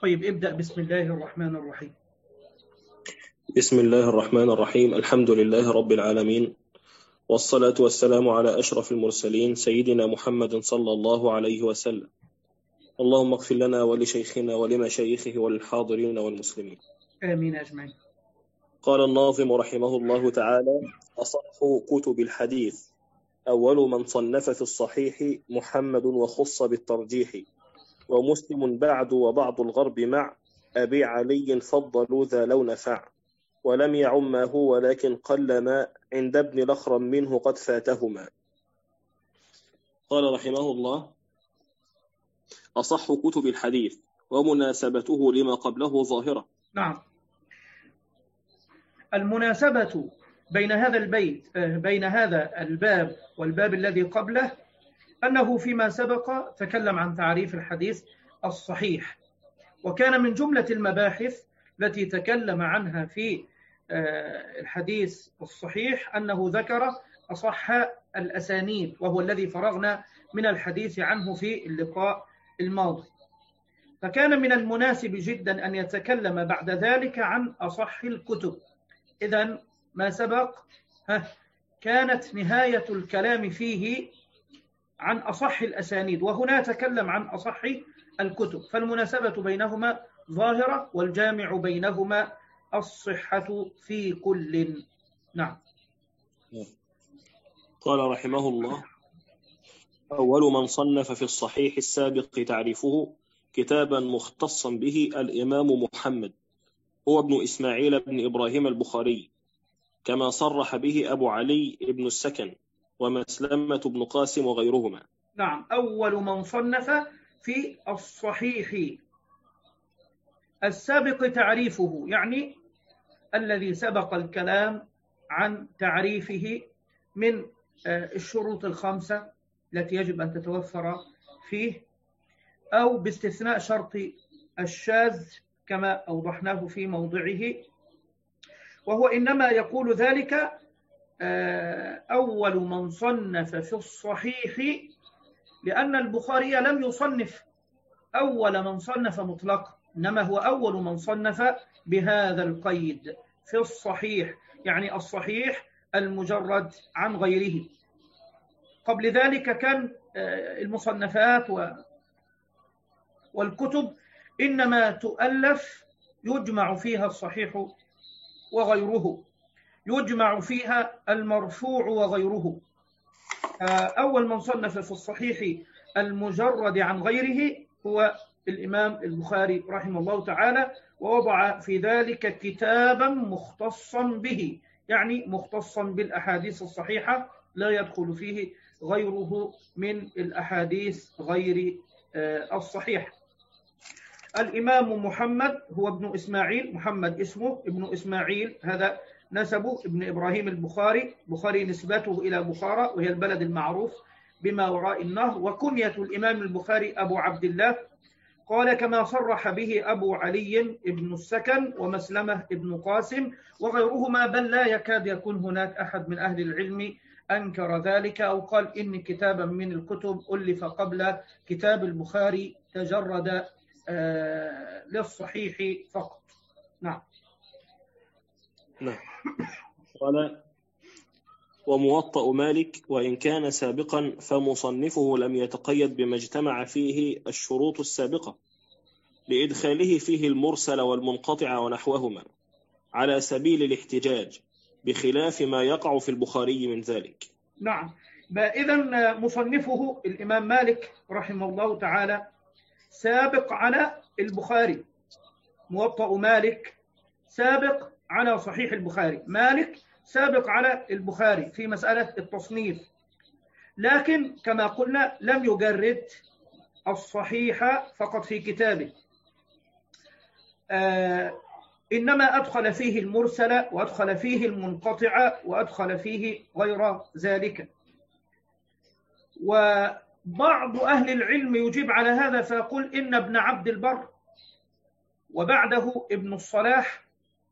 طيب ابدأ. بسم الله الرحمن الرحيم. بسم الله الرحمن الرحيم. الحمد لله رب العالمين، والصلاة والسلام على أشرف المرسلين سيدنا محمد صلى الله عليه وسلم. اللهم اغفر لنا ولشيخنا ولمشايخه وللحاضرين والمسلمين، آمين أجمعين. قال الناظم رحمه الله تعالى: أصح كتب الحديث أول من صنف في الصحيح محمد وخص بالترجيح، ومسلم بعد وبعض الغرب مع أبي علي فضلوا ذا لو نفع، ولم يعم ما هو ولكن قل ما عند ابن الأخرم منه قد فاتهما. قال رحمه الله: أصح كتب الحديث ومناسبته لما قبله ظاهرة. نعم، المناسبة بين هذا البيت بين هذا الباب والباب الذي قبله أنه فيما سبق تكلم عن تعريف الحديث الصحيح، وكان من جملة المباحث التي تكلم عنها في الحديث الصحيح أنه ذكر أصح الأسانيد، وهو الذي فرغنا من الحديث عنه في اللقاء الماضي. فكان من المناسب جدا أن يتكلم بعد ذلك عن أصح الكتب. إذن ما سبق كانت نهاية الكلام فيه عن أصح الأسانيد، وهنا تكلم عن أصح الكتب، فالمناسبة بينهما ظاهرة، والجامع بينهما الصحة في كل. نعم. قال رحمه الله: أول من صنف في الصحيح السابق تعريفه كتابا مختصا به الإمام محمد، هو ابن إسماعيل بن إبراهيم البخاري، كما صرح به أبو علي بن السكن ومسلمة بن قاسم وغيرهما. نعم، أول من صنف في الصحيح السابق تعريفه، يعني الذي سبق الكلام عن تعريفه من الشروط الخمسة التي يجب أن تتوفر فيه، أو باستثناء شرط الشاذ كما أوضحناه في موضعه، وهو إنما يقول ذلك أول من صنف في الصحيح، لأن البخاري لم يصنف أول من صنف مطلقا، إنما هو أول من صنف بهذا القيد في الصحيح، يعني الصحيح المجرد عن غيره. قبل ذلك كان المصنفات والكتب إنما تؤلف يجمع فيها الصحيح وغيره، يجمع فيها المرفوع وغيره. أول من صنف في الصحيح المجرد عن غيره هو الإمام البخاري رحمه الله تعالى، ووضع في ذلك كتابا مختصا به، يعني مختصا بالأحاديث الصحيحة لا يدخل فيه غيره من الأحاديث غير الصحيح. الإمام محمد هو ابن إسماعيل، محمد اسمه، ابن إسماعيل هذا نسبه، ابن إبراهيم البخاري، بخاري نسبته إلى بخارى وهي البلد المعروف بما وراء النهر، وكنية الإمام البخاري أبو عبد الله. قال كما صرح به أبو علي ابن السكن ومسلمة ابن قاسم وغيرهما، بل لا يكاد يكون هناك أحد من أهل العلم أنكر ذلك أو قال إن كتابا من الكتب ألف قبل كتاب البخاري تجرد للصحيح فقط. نعم. قال: وموطأ مالك وإن كان سابقا فمصنفه لم يتقيد بما اجتمع فيه الشروط السابقة، لإدخاله فيه المرسل والمنقطع ونحوهما على سبيل الاحتجاج، بخلاف ما يقع في البخاري من ذلك. نعم، إذن مصنفه الإمام مالك رحمه الله تعالى سابق على البخاري، موطأ مالك سابق على صحيح البخاري، مالك سابق على البخاري في مسألة التصنيف، لكن كما قلنا لم يجرد الصحيح فقط في كتابه، إنما أدخل فيه المرسل وأدخل فيه المنقطع وأدخل فيه غير ذلك. وبعض أهل العلم يجيب على هذا فيقول إن ابن عبد البر وبعده ابن الصلاح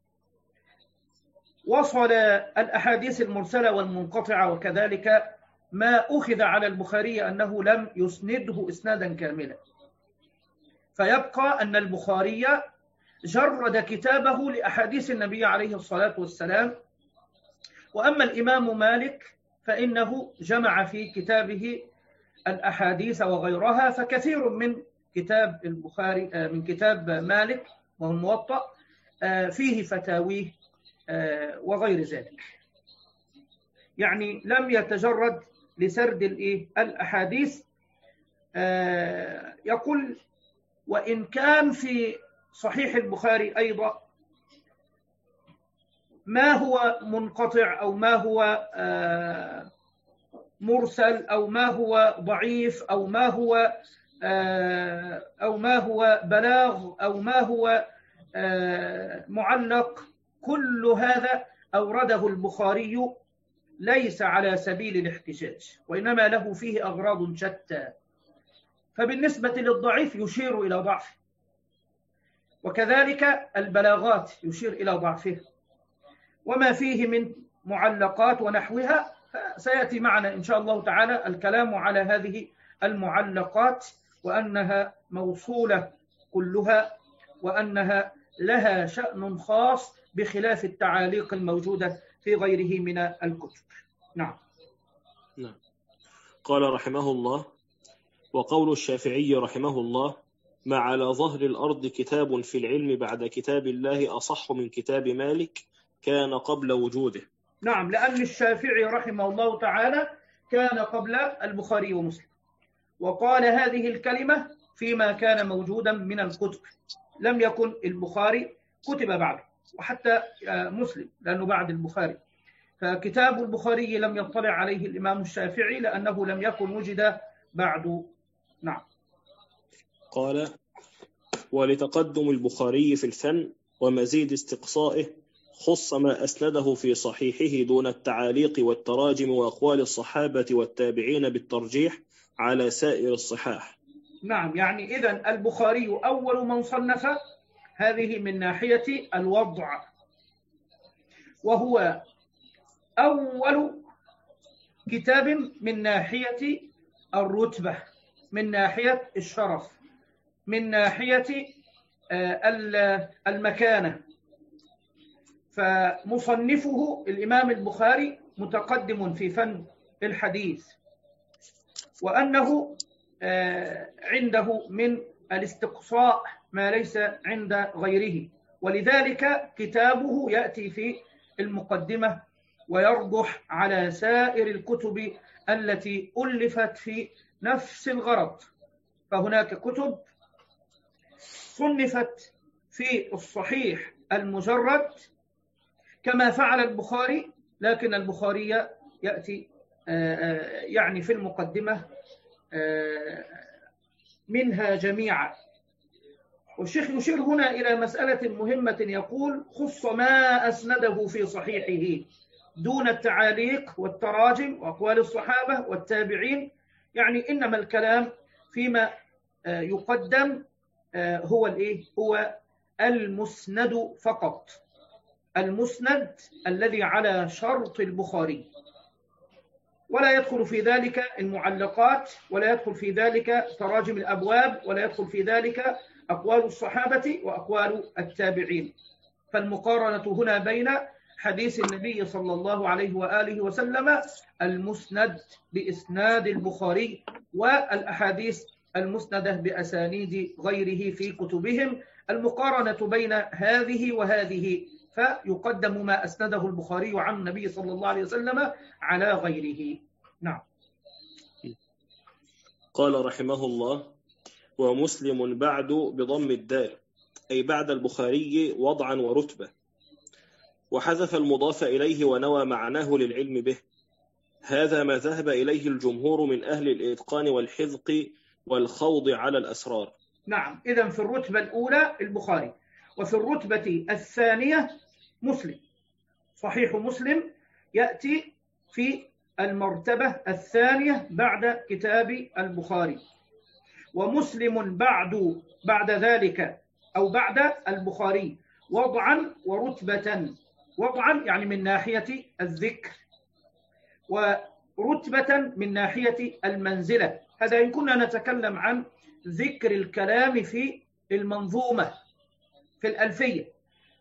وصل الأحاديث المرسلة والمنقطعة، وكذلك ما أخذ على البخاري أنه لم يسنده إسنادا كاملا، فيبقى أن البخاري جرد كتابه لأحاديث النبي عليه الصلاة والسلام. وأما الإمام مالك فإنه جمع في كتابه الأحاديث وغيرها، فكثير من كتاب البخاري من كتاب مالك وهو الموطأ فيه فتاويه وغير ذلك، يعني لم يتجرد لسرد الأحاديث. يقول وإن كان في صحيح البخاري أيضا ما هو منقطع أو ما هو مرسل أو ما هو ضعيف أو ما هو بلاغ أو ما هو معلق، كل هذا أورده البخاري ليس على سبيل الاحتجاج، وإنما له فيه أغراض شتى. فبالنسبة للضعيف يشير إلى ضعفه، وكذلك البلاغات يشير إلى ضعفها، وما فيه من معلقات ونحوها سيأتي معنا إن شاء الله تعالى الكلام على هذه المعلقات، وأنها موصولة كلها، وأنها لها شأن خاص بخلاف التعاليق الموجودة في غيره من الكتب. نعم. قال رحمه الله: وقول الشافعي رحمه الله: ما على ظهر الأرض كتاب في العلم بعد كتاب الله أصح من كتاب مالك كان قبل وجوده. نعم، لأن الشافعي رحمه الله تعالى كان قبل البخاري ومسلم، وقال هذه الكلمة فيما كان موجودا من الكتب، لم يكن البخاري كتب بعده، وحتى مسلم لأنه بعد البخاري، فكتاب البخاري لم يطلع عليه الإمام الشافعي لأنه لم يكن وجد بعد. نعم. قال: ولتقدم البخاري في الفن ومزيد استقصائه خص ما أسنده في صحيحه دون التعاليق والتراجم وأقوال الصحابة والتابعين بالترجيح على سائر الصحاح. نعم، يعني إذن البخاري أول من صنف، هذه من ناحية الوضع، وهو أول كتاب من ناحية الرتبة، من ناحية الشرف، من ناحية المكانة. فمصنفه الإمام البخاري متقدم في فن الحديث، وأنه عنده من الاستقصاء ما ليس عند غيره، ولذلك كتابه يأتي في المقدمة ويرجح على سائر الكتب التي ألفت في نفس الغرض. فهناك كتب صنفت في الصحيح المجرد كما فعل البخاري، لكن البخاري يأتي يعني في المقدمة منها جميعا. والشيخ يشير هنا إلى مسألة مهمة، يقول: خص ما أسنده في صحيحه دون التعاليق والتراجم وأقوال الصحابة والتابعين، يعني إنما الكلام فيما يقدم هو المسند فقط، المسند الذي على شرط البخاري، ولا يدخل في ذلك المعلقات، ولا يدخل في ذلك تراجم الأبواب، ولا يدخل في ذلك أقوال الصحابة وأقوال التابعين. فالمقارنة هنا بين حديث النبي صلى الله عليه وآله وسلم المسند بإسناد البخاري والأحاديث المسندة بأسانيد غيره في كتبهم، المقارنة بين هذه وهذه، فيقدم ما أسنده البخاري عن النبي صلى الله عليه وسلم على غيره. نعم. قال رحمه الله: ومسلم بعد بضم الدال، أي بعد البخاري وضعا ورتبة، وحذف المضاف إليه ونوى معناه للعلم به. هذا ما ذهب إليه الجمهور من أهل الإتقان والحذق والخوض على الأسرار. نعم، إذن في الرتبة الأولى البخاري، وفي الرتبة الثانية مسلم. صحيح مسلم يأتي في المرتبة الثانية بعد كتاب البخاري، ومسلم بعد ذلك أو بعد البخاري وضعا ورتبة. وضعا يعني من ناحية الذكر، ورتبة من ناحية المنزلة. هذا إن كنا نتكلم عن ذكر الكلام في المنظومة في الألفية.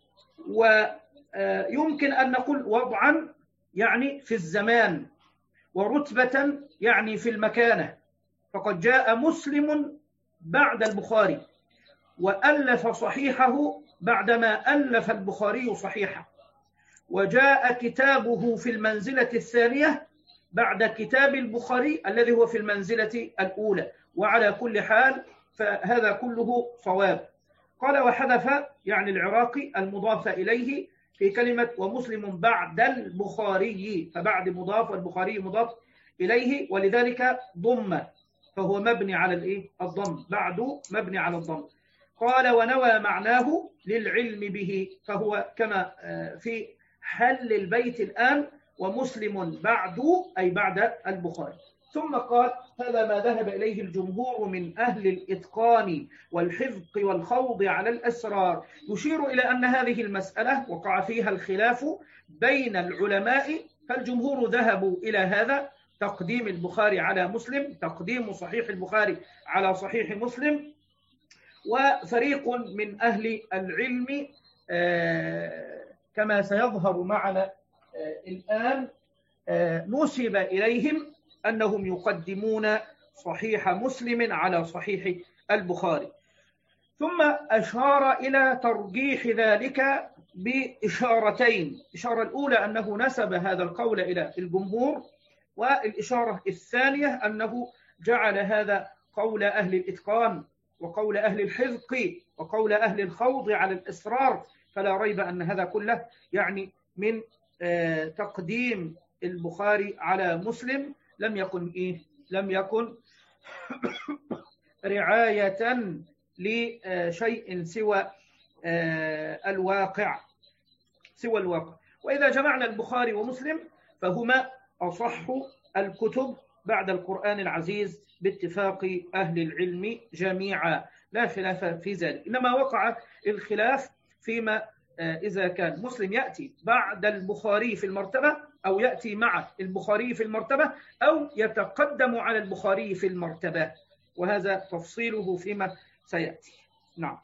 ويمكن أن نقول وضعا يعني في الزمان، ورتبة يعني في المكانة، فقد جاء مسلم بعد البخاري وألف صحيحه بعدما ألف البخاري صحيحه، وجاء كتابه في المنزلة الثانية بعد كتاب البخاري الذي هو في المنزلة الأولى. وعلى كل حال فهذا كله صواب. قال وحذف يعني العراقي المضاف إليه في كلمة ومسلم بعد البخاري، فبعد مضاف والبخاري مضاف إليه، ولذلك ضم، فهو مبني على الضم، بعد مبني على الضم. قال ونوى معناه للعلم به، فهو كما في حل البيت الآن ومسلم بعد أي بعد البخاري. ثم قال هذا ما ذهب إليه الجمهور من أهل الإتقان والحفظ والخوض على الأسرار، يشير إلى أن هذه المسألة وقع فيها الخلاف بين العلماء، فالجمهور ذهبوا إلى هذا، تقديم البخاري على مسلم، تقديم صحيح البخاري على صحيح مسلم. وفريق من أهل العلم كما سيظهر معنا الآن نسب إليهم أنهم يقدمون صحيح مسلم على صحيح البخاري. ثم أشار إلى ترجيح ذلك بإشارتين. الإشارة الأولى أنه نسب هذا القول إلى الجمهور، والإشارة الثانية أنه جعل هذا قول أهل الإتقان وقول أهل الحذق وقول أهل الخوض على الأسرار. فلا ريب أن هذا كله يعني من تقديم البخاري على مسلم لم يكن رعاية لشيء سوى الواقع. وإذا جمعنا البخاري ومسلم فهما أصح الكتب بعد القرآن العزيز باتفاق أهل العلم جميعا، لا خلاف في ذلك. إنما وقع الخلاف فيما إذا كان مسلم يأتي بعد البخاري في المرتبة، أو يأتي مع البخاري في المرتبة، أو يتقدم على البخاري في المرتبة، وهذا تفصيله فيما سيأتي. نعم.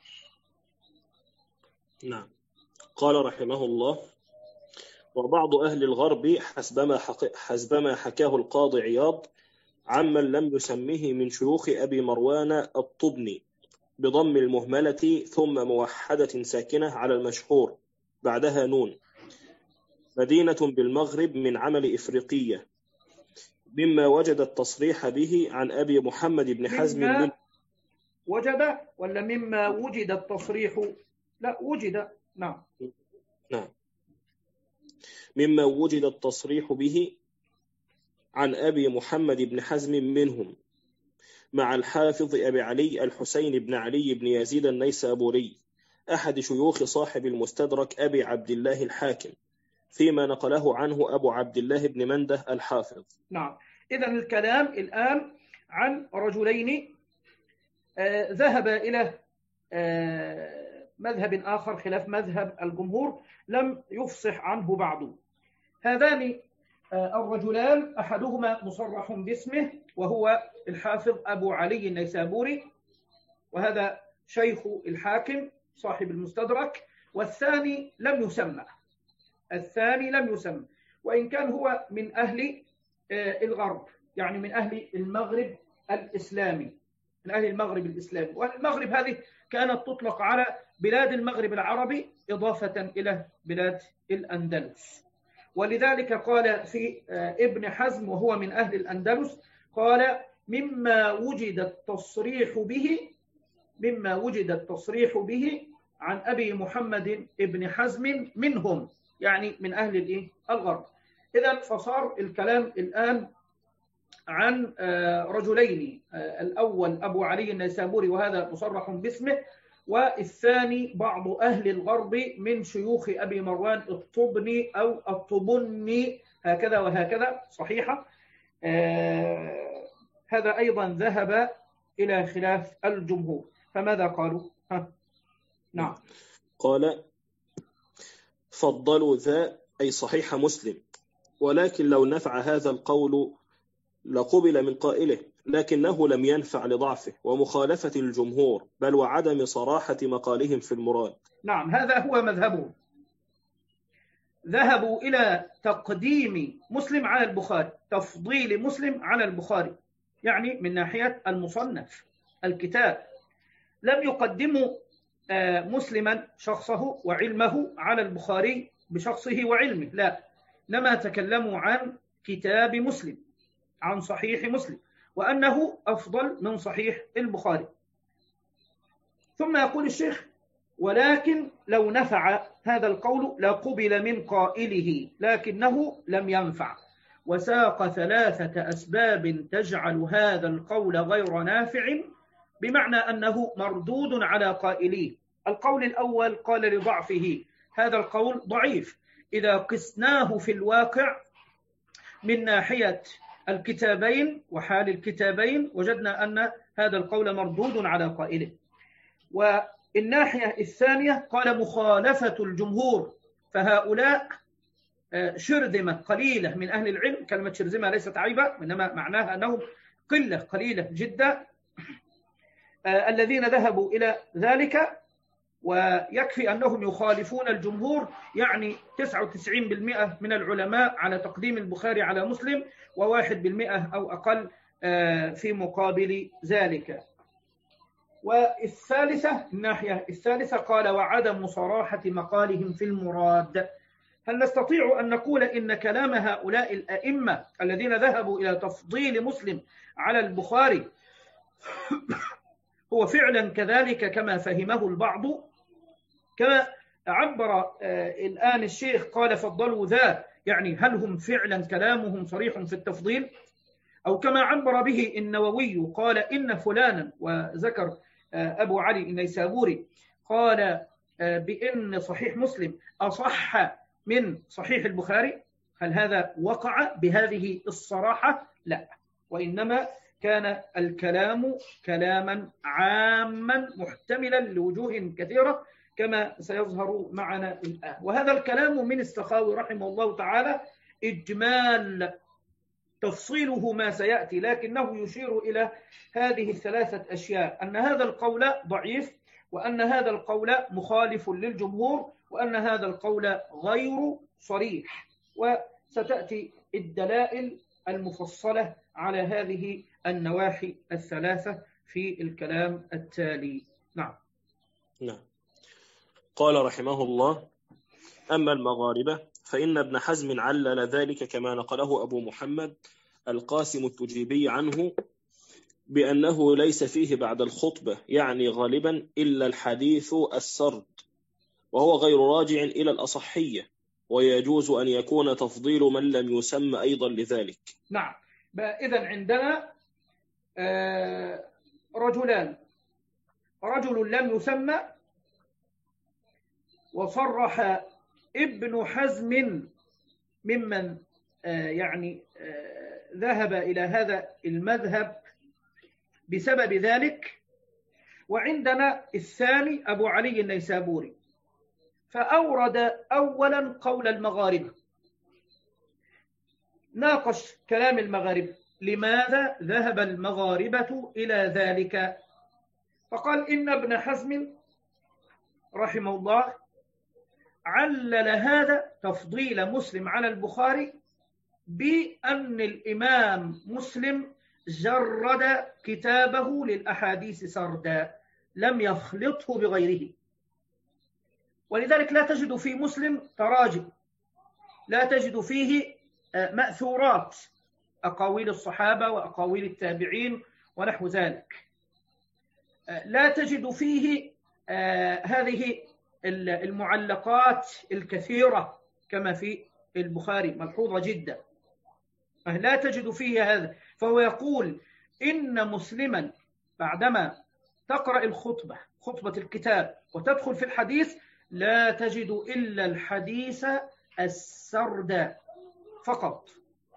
قال رحمه الله: وبعض أهل الغرب حسبما حكاه القاضي عياض عمن لم يسمه من شيوخ أبي مروان الطبني بضم المهملة ثم موحدة ساكنة على المشهور بعدها نون، مدينة بالمغرب من عمل إفريقية، مما وجد التصريح به عن أبي محمد بن حزم. وجد ولا مما وجد التصريح؟ لا، وجد. نعم. مما وجد التصريح به عن أبي محمد بن حزم منهم، مع الحافظ أبي علي الحسين بن علي بن يزيد النيسابوري أحد شيوخ صاحب المستدرك أبي عبد الله الحاكم، فيما نقله عنه أبو عبد الله بن منده الحافظ. نعم. إذن الكلام الآن عن رجلين ذهب إلى مذهب آخر خلاف مذهب الجمهور لم يفصح عنه بعض. هذان الرجلان أحدهما مصرح باسمه وهو الحافظ أبو علي النيسابوري، وهذا شيخ الحاكم صاحب المستدرك، والثاني لم يسمى، وإن كان هو من أهل الغرب، يعني من أهل المغرب الإسلامي، والمغرب هذه كانت تطلق على بلاد المغرب العربي إضافة إلى بلاد الأندلس. ولذلك قال في ابن حزم وهو من أهل الأندلس، قال مما وجد التصريح به عن أبي محمد ابن حزم منهم، يعني من أهل الغرب. إذن فصار الكلام الآن عن رجلين، الأول أبو علي النيسابوري وهذا مصرح باسمه، والثاني بعض أهل الغرب من شيوخ أبي مروان الطبني أو الطبني، هكذا وهكذا صحيحة. هذا أيضا ذهب إلى خلاف الجمهور. فماذا قالوا؟ نعم. قال: فضلوا ذا أي صحيح مسلم، ولكن لو نفع هذا القول لقبل من قائله، لكنه لم ينفع لضعفه ومخالفة الجمهور بل وعدم صراحة مقالهم في المراد. نعم، هذا هو مذهبهم. ذهبوا إلى تقديم مسلم على البخاري، تفضيل مسلم على البخاري، يعني من ناحية المصنف الكتاب. لم يقدموا مسلما شخصه وعلمه على البخاري بشخصه وعلمه، لا، إنما تكلموا عن كتاب مسلم، عن صحيح مسلم، وأنه أفضل من صحيح البخاري. ثم يقول الشيخ: ولكن لو نفع هذا القول لقبل من قائله، لكنه لم ينفع، وساق 3 أسباب تجعل هذا القول غير نافع، بمعنى أنه مردود على قائليه. القول الأول قال لضعفه، هذا القول ضعيف إذا قسناه في الواقع من ناحية الكتابين وحال الكتابين، وجدنا أن هذا القول مردود على قائله. والناحية الثانية قال مخالفة الجمهور، فهؤلاء شرذمة قليلة من أهل العلم. كلمة شرذمة ليست عيبة، إنما معناها أنهم قلة قليلة جدا الذين ذهبوا إلى ذلك، ويكفي أنهم يخالفون الجمهور، يعني 99% من العلماء على تقديم البخاري على مسلم، و1% أو أقل في مقابل ذلك. والثالثة، الناحية الثالثة قال وعدم صراحة مقالهم في المراد. هل نستطيع أن نقول إن كلام هؤلاء الأئمة الذين ذهبوا إلى تفضيل مسلم على البخاري هو فعلا كذلك كما فهمه البعض؟ كما عبر الآن الشيخ قال فضلوا ذا، يعني هل هم فعلا كلامهم صريح في التفضيل؟ أو كما عبر به النووي قال إن فلانا، وذكر أبو علي النيسابوري قال بأن صحيح مسلم أصح من صحيح البخاري، هل هذا وقع بهذه الصراحة؟ لا، وإنما كان الكلام كلاما عاما محتملا لوجوه كثيرة كما سيظهر معنا الآن. وهذا الكلام من السخاوي رحمه الله تعالى إجمال، تفصيله ما سيأتي، لكنه يشير إلى هذه ال3 أشياء: أن هذا القول ضعيف، وأن هذا القول مخالف للجمهور، وأن هذا القول غير صريح. وستأتي الدلائل المفصلة على هذه النواحي ال3 في الكلام التالي. نعم. قال رحمه الله: أما المغاربة فإن ابن حزم علل ذلك كما نقله أبو محمد القاسم التجيبي عنه بأنه ليس فيه بعد الخطبة، يعني غالبا، إلا الحديث السرد، وهو غير راجع إلى الأصحية، ويجوز أن يكون تفضيل من لم يسمى أيضا لذلك. نعم، إذن عندنا رجلان: رجل لم يسمى، وصرح ابن حزم ممن ذهب إلى هذا المذهب بسبب ذلك. وعندنا الثاني أبو علي النيسابوري، فأورد أولا قول المغاربة، ناقش كلام المغاربة، لماذا ذهب المغاربة إلى ذلك؟ فقال إن ابن حزم رحمه الله علل هذا تفضيل مسلم على البخاري بأن الإمام مسلم جرد كتابه للأحاديث سردا، لم يخلطه بغيره، ولذلك لا تجد في مسلم تراجم، لا تجد فيه مأثورات، أقاويل الصحابة وأقاويل التابعين ونحو ذلك، لا تجد فيه هذه المعلقات الكثيرة كما في البخاري، ملحوظة جدا، لا تجد فيه هذا. فهو يقول إن مسلما بعدما تقرأ الخطبة، خطبة الكتاب، وتدخل في الحديث، لا تجد إلا الحديث السرد فقط،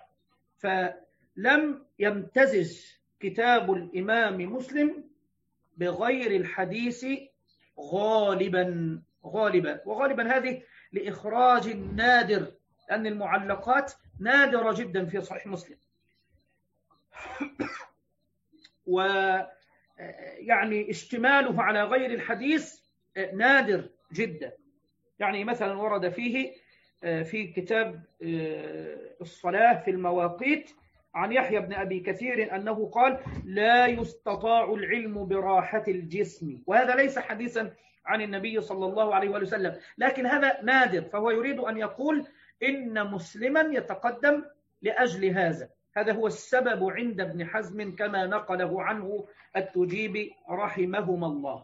فلم يمتزج كتاب الإمام مسلم بغير الحديث غالبا. وغالبا هذه لإخراج النادر، لأن المعلقات نادرة جدا في صحيح مسلم. ويعني اشتماله على غير الحديث نادر جدا. يعني مثلا ورد فيه في كتاب الصلاة في المواقيت عن يحيى بن أبي كثير أنه قال: لا يستطاع العلم براحة الجسم، وهذا ليس حديثا عن النبي صلى الله عليه وسلم، لكن هذا نادر، فهو يريد أن يقول إن مسلما يتقدم لأجل هذا. هذا هو السبب عند ابن حزم كما نقله عنه التجيبي رحمهما الله.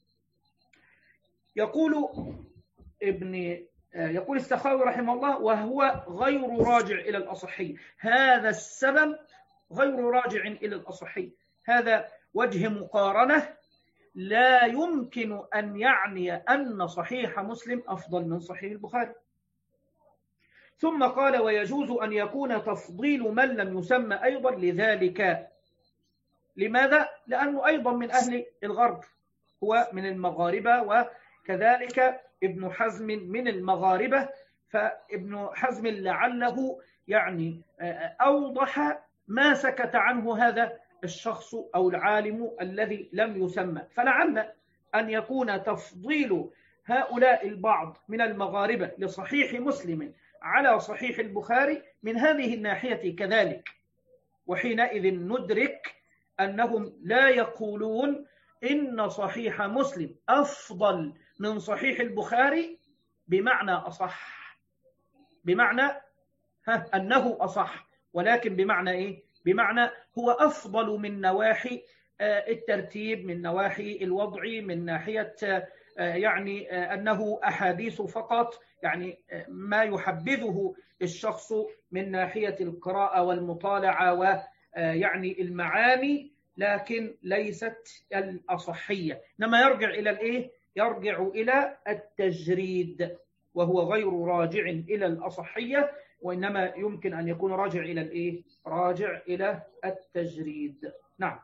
يقول السخاوي رحمه الله: وهو غير راجع إلى الأصحي. هذا السبب غير راجع إلى الأصحي، هذا وجه مقارنة لا يمكن أن يعني أن صحيح مسلم أفضل من صحيح البخاري. ثم قال: ويجوز أن يكون تفضيل من لم يسمى أيضا لذلك. لماذا؟ لأنه أيضا من أهل الغرب، هو من المغاربة، وكذلك ابن حزم من المغاربة، فابن حزم لعله يعني أوضح ما سكت عنه هذا الشخص أو العالم الذي لم يسمى، فلعل أن يكون تفضيل هؤلاء البعض من المغاربة لصحيح مسلم على صحيح البخاري من هذه الناحية كذلك. وحينئذ ندرك أنهم لا يقولون إن صحيح مسلم أفضل من صحيح البخاري بمعنى أصح، بمعنى أنه أصح، ولكن بمعنى إيه؟ بمعنى هو أفضل من نواحي الترتيب، من نواحي الوضع، من ناحية يعني أنه أحاديث فقط، يعني ما يحبذه الشخص من ناحية القراءة والمطالعة ويعني المعاني، لكن ليست الأصحية. إنما يرجع إلى الإيه؟ يرجع إلى التجريد، وهو غير راجع إلى الأصحية، وإنما يمكن أن يكون راجع إلى الإيه؟ راجع إلى التجريد. نعم.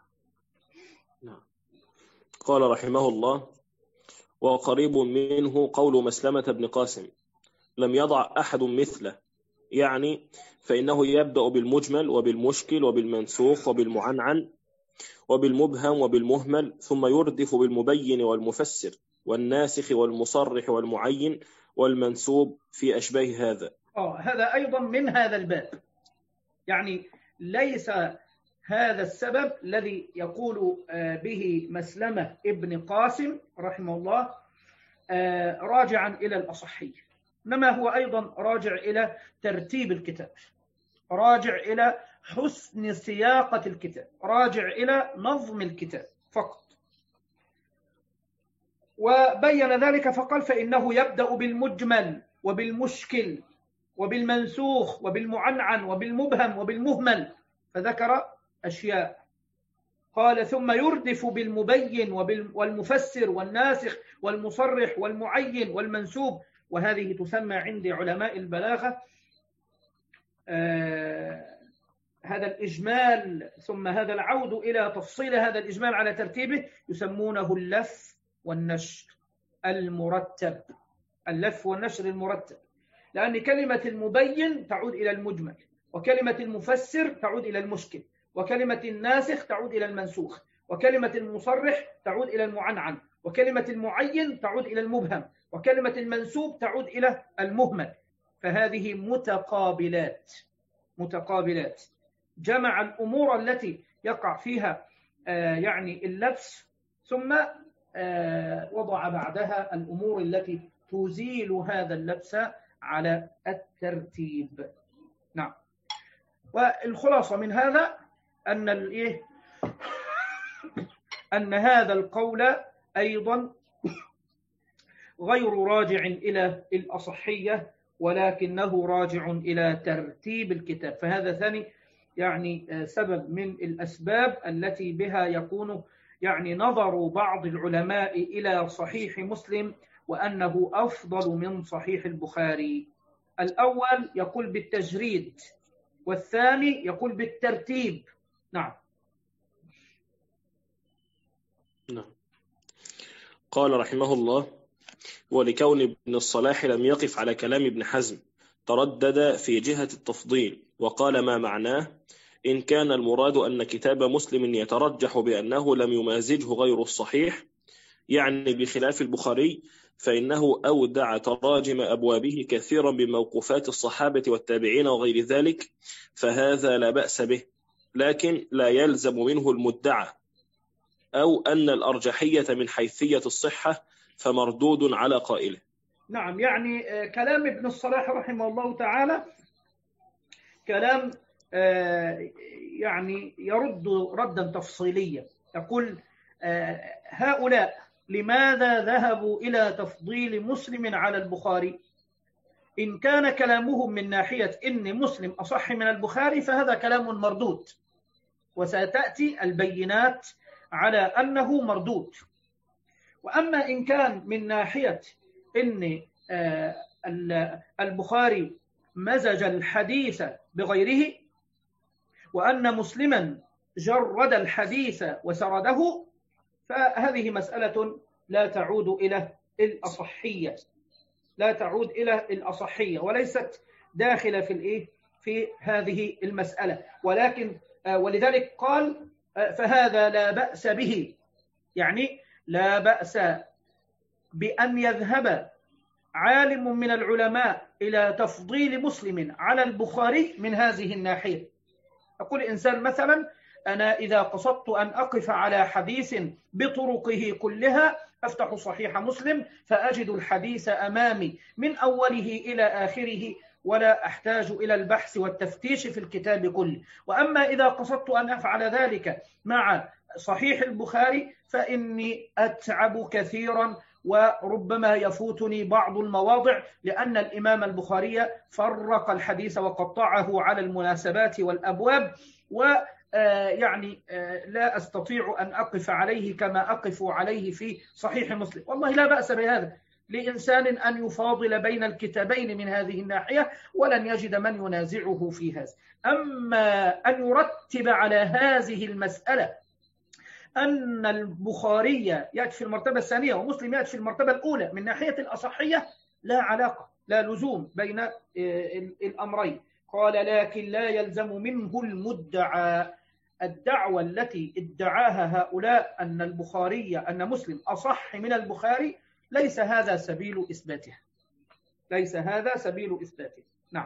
قال رحمه الله: وقريب منه قول مسلمة بن قاسم: لم يضع أحد مثله، يعني فإنه يبدأ بالمجمل وبالمشكل وبالمنسوخ وبالمعنعن وبالمبهم وبالمهمل، ثم يردف بالمبين والمفسر والناسخ والمصرح والمعين والمنسوب في أشباه هذا. هذا أيضا من هذا الباب، يعني ليس هذا السبب الذي يقول به مسلمة ابن قاسم رحمه الله راجعا إلى الأصحية، إنما هو أيضا راجع إلى ترتيب الكتاب، راجع إلى حسن سياقة الكتاب، راجع إلى نظم الكتاب فقط. وبين ذلك فقال: فإنه يبدأ بالمجمل وبالمشكل وبالمنسوخ وبالمعنعن وبالمبهم وبالمهمل، فذكر أشياء. قال: ثم يردف بالمبين والمفسر والناسخ والمصرح والمعين والمنسوب، وهذه تسمى عند علماء البلاغة هذا الإجمال، ثم هذا العود إلى تفصيل هذا الإجمال على ترتيبه يسمونه اللف والنشر المرتب، اللف والنشر المرتب، لأن كلمة المبين تعود إلى المجمل، وكلمة المفسر تعود إلى المشكل، وكلمة الناسخ تعود إلى المنسوخ، وكلمة المصرح تعود إلى المعنعن، وكلمة المعين تعود إلى المبهم، وكلمة المنسوب تعود إلى المهمل. فهذه متقابلات جمع الأمور التي يقع فيها يعني اللبس، ثم وضع بعدها الأمور التي تزيل هذا اللبس على الترتيب. نعم. والخلاصة من هذا أن هذا القول أيضا غير راجع إلى الأصحية، ولكنه راجع إلى ترتيب الكتاب. فهذا ثاني يعني سبب من الأسباب التي بها يكون يعني نظر بعض العلماء إلى صحيح مسلم وأنه أفضل من صحيح البخاري. الأول يقول بالتجريد، والثاني يقول بالترتيب. نعم. قال رحمه الله: ولكون ابن الصلاح لم يقف على كلام ابن حزم تردد في جهة التفضيل، وقال ما معناه إن كان المراد أن كتاب مسلم يترجح بأنه لم يمازجه غير الصحيح، يعني بخلاف البخاري، فإنه أودع تراجم أبوابه كثيرا بموقوفات الصحابة والتابعين وغير ذلك، فهذا لا بأس به، لكن لا يلزم منه المدعى، أو أن الأرجحية من حيثية الصحة فمردود على قائله. نعم، يعني كلام ابن الصلاح رحمه الله تعالى كلام يعني يرد ردا تفصيليا. يقول هؤلاء لماذا ذهبوا إلى تفضيل مسلم على البخاري؟ إن كان كلامهم من ناحية إن مسلم أصح من البخاري فهذا كلام مردود، وستأتي البينات على أنه مردود. وأما إن كان من ناحية إن البخاري مزج الحديث بغيره وأن مسلما جرد الحديث وسرده، فهذه مسألة لا تعود إلى الأصحية، لا تعود إلى الأصحية، وليست داخلة في هذه المسألة. ولكن ولذلك قال فهذا لا بأس به، يعني لا بأس بأن يذهب عالم من العلماء إلى تفضيل مسلم على البخاري من هذه الناحية. يقول إنسان مثلا أنا إذا قصدت أن أقف على حديث بطرقه كلها أفتح صحيح مسلم فأجد الحديث أمامي من أوله إلى آخره، ولا أحتاج إلى البحث والتفتيش في الكتاب كله. وأما إذا قصدت أن أفعل ذلك مع صحيح البخاري فإني أتعب كثيرا، وربما يفوتني بعض المواضع، لأن الإمام البخاري فرق الحديث وقطعه على المناسبات والأبواب، ويعني لا أستطيع أن أقف عليه كما أقف عليه في صحيح مسلم. والله لا بأس بهذا لإنسان أن يفاضل بين الكتابين من هذه الناحية، ولن يجد من ينازعه في هذا. أما أن يرتب على هذه المسألة أن البخاري يأتي في المرتبة الثانية ومسلم يأتي في المرتبة الأولى من ناحية الأصحية، لا علاقة، لا لزوم بين الأمرين. قال لكن لا يلزم منه المدعى. الدعوة التي ادعاها هؤلاء أن البخاري أن مسلم أصح من البخاري ليس هذا سبيل إثباته، ليس هذا سبيل إثباته. نعم.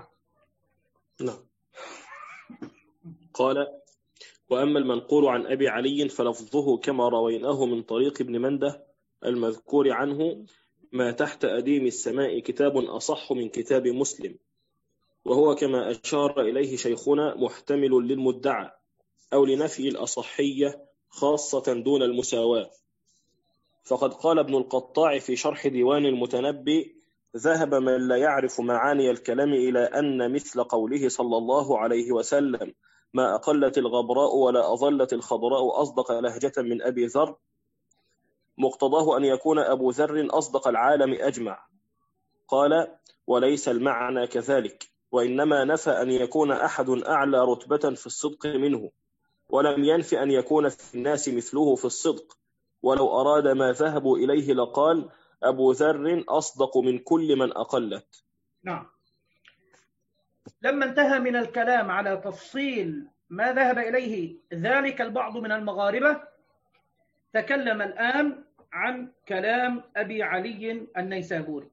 قال وأما المنقول عن أبي علي فلفظه كما رويناه من طريق ابن منده المذكور عنه: ما تحت أديم السماء كتاب أصح من كتاب مسلم، وهو كما أشار إليه شيخنا محتمل للمدعى أو لنفي الأصحية خاصة دون المساواة. فقد قال ابن القطاع في شرح ديوان المتنبي: ذهب من لا يعرف معاني الكلام إلى أن مثل قوله صلى الله عليه وسلم: ما أقلت الغبراء ولا أظلت الخضراء أصدق لهجة من أبي ذر، مقتضاه أن يكون أبو ذر أصدق العالم أجمع. قال: وليس المعنى كذلك، وإنما نفى أن يكون أحد أعلى رتبة في الصدق منه، ولم ينف أن يكون في الناس مثله في الصدق. ولو أراد ما ذهبوا إليه لقال: أبو ذر أصدق من كل من أقلت. نعم. لما انتهى من الكلام على تفصيل ما ذهب إليه ذلك البعض من المغاربة، تكلم الآن عن كلام أبي علي النيسابوري.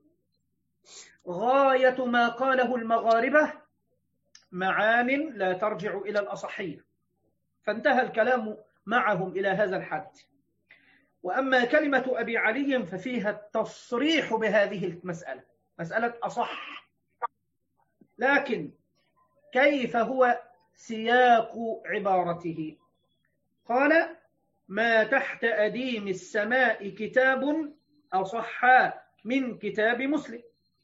غاية ما قاله المغاربة معان لا ترجع إلى الأصحية، فانتهى الكلام معهم إلى هذا الحد. وأما كلمة أبي علي ففيها التصريح بهذه المسألة، مسألة أصح، لكن كيف هو سياق عبارته؟ قال: ما تحت أديم السماء كتاب أصح من كتاب مسلم.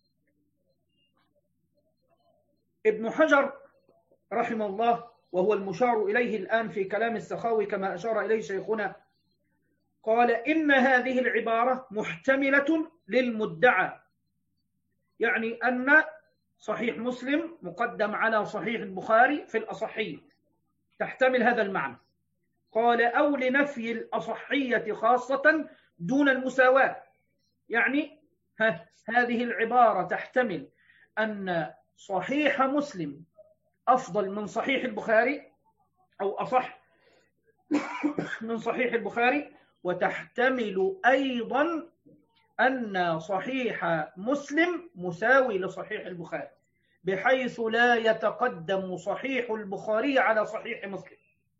ابن حجر رحمه الله، وهو المشار إليه الآن في كلام السخاوي كما أشار إليه شيخنا، قال: إن هذه العبارة محتملة للمدعى، يعني أن صحيح مسلم مقدم على صحيح البخاري في الأصحية، تحتمل هذا المعنى. قال: أو لنفي الأصحية خاصة دون المساواة، يعني هذه العبارة تحتمل أن صحيح مسلم أفضل من صحيح البخاري، أو أصح من صحيح البخاري، وتحتمل أيضا أن صحيح مسلم مساوي لصحيح البخاري، بحيث لا يتقدم صحيح البخاري على صحيح مسلم.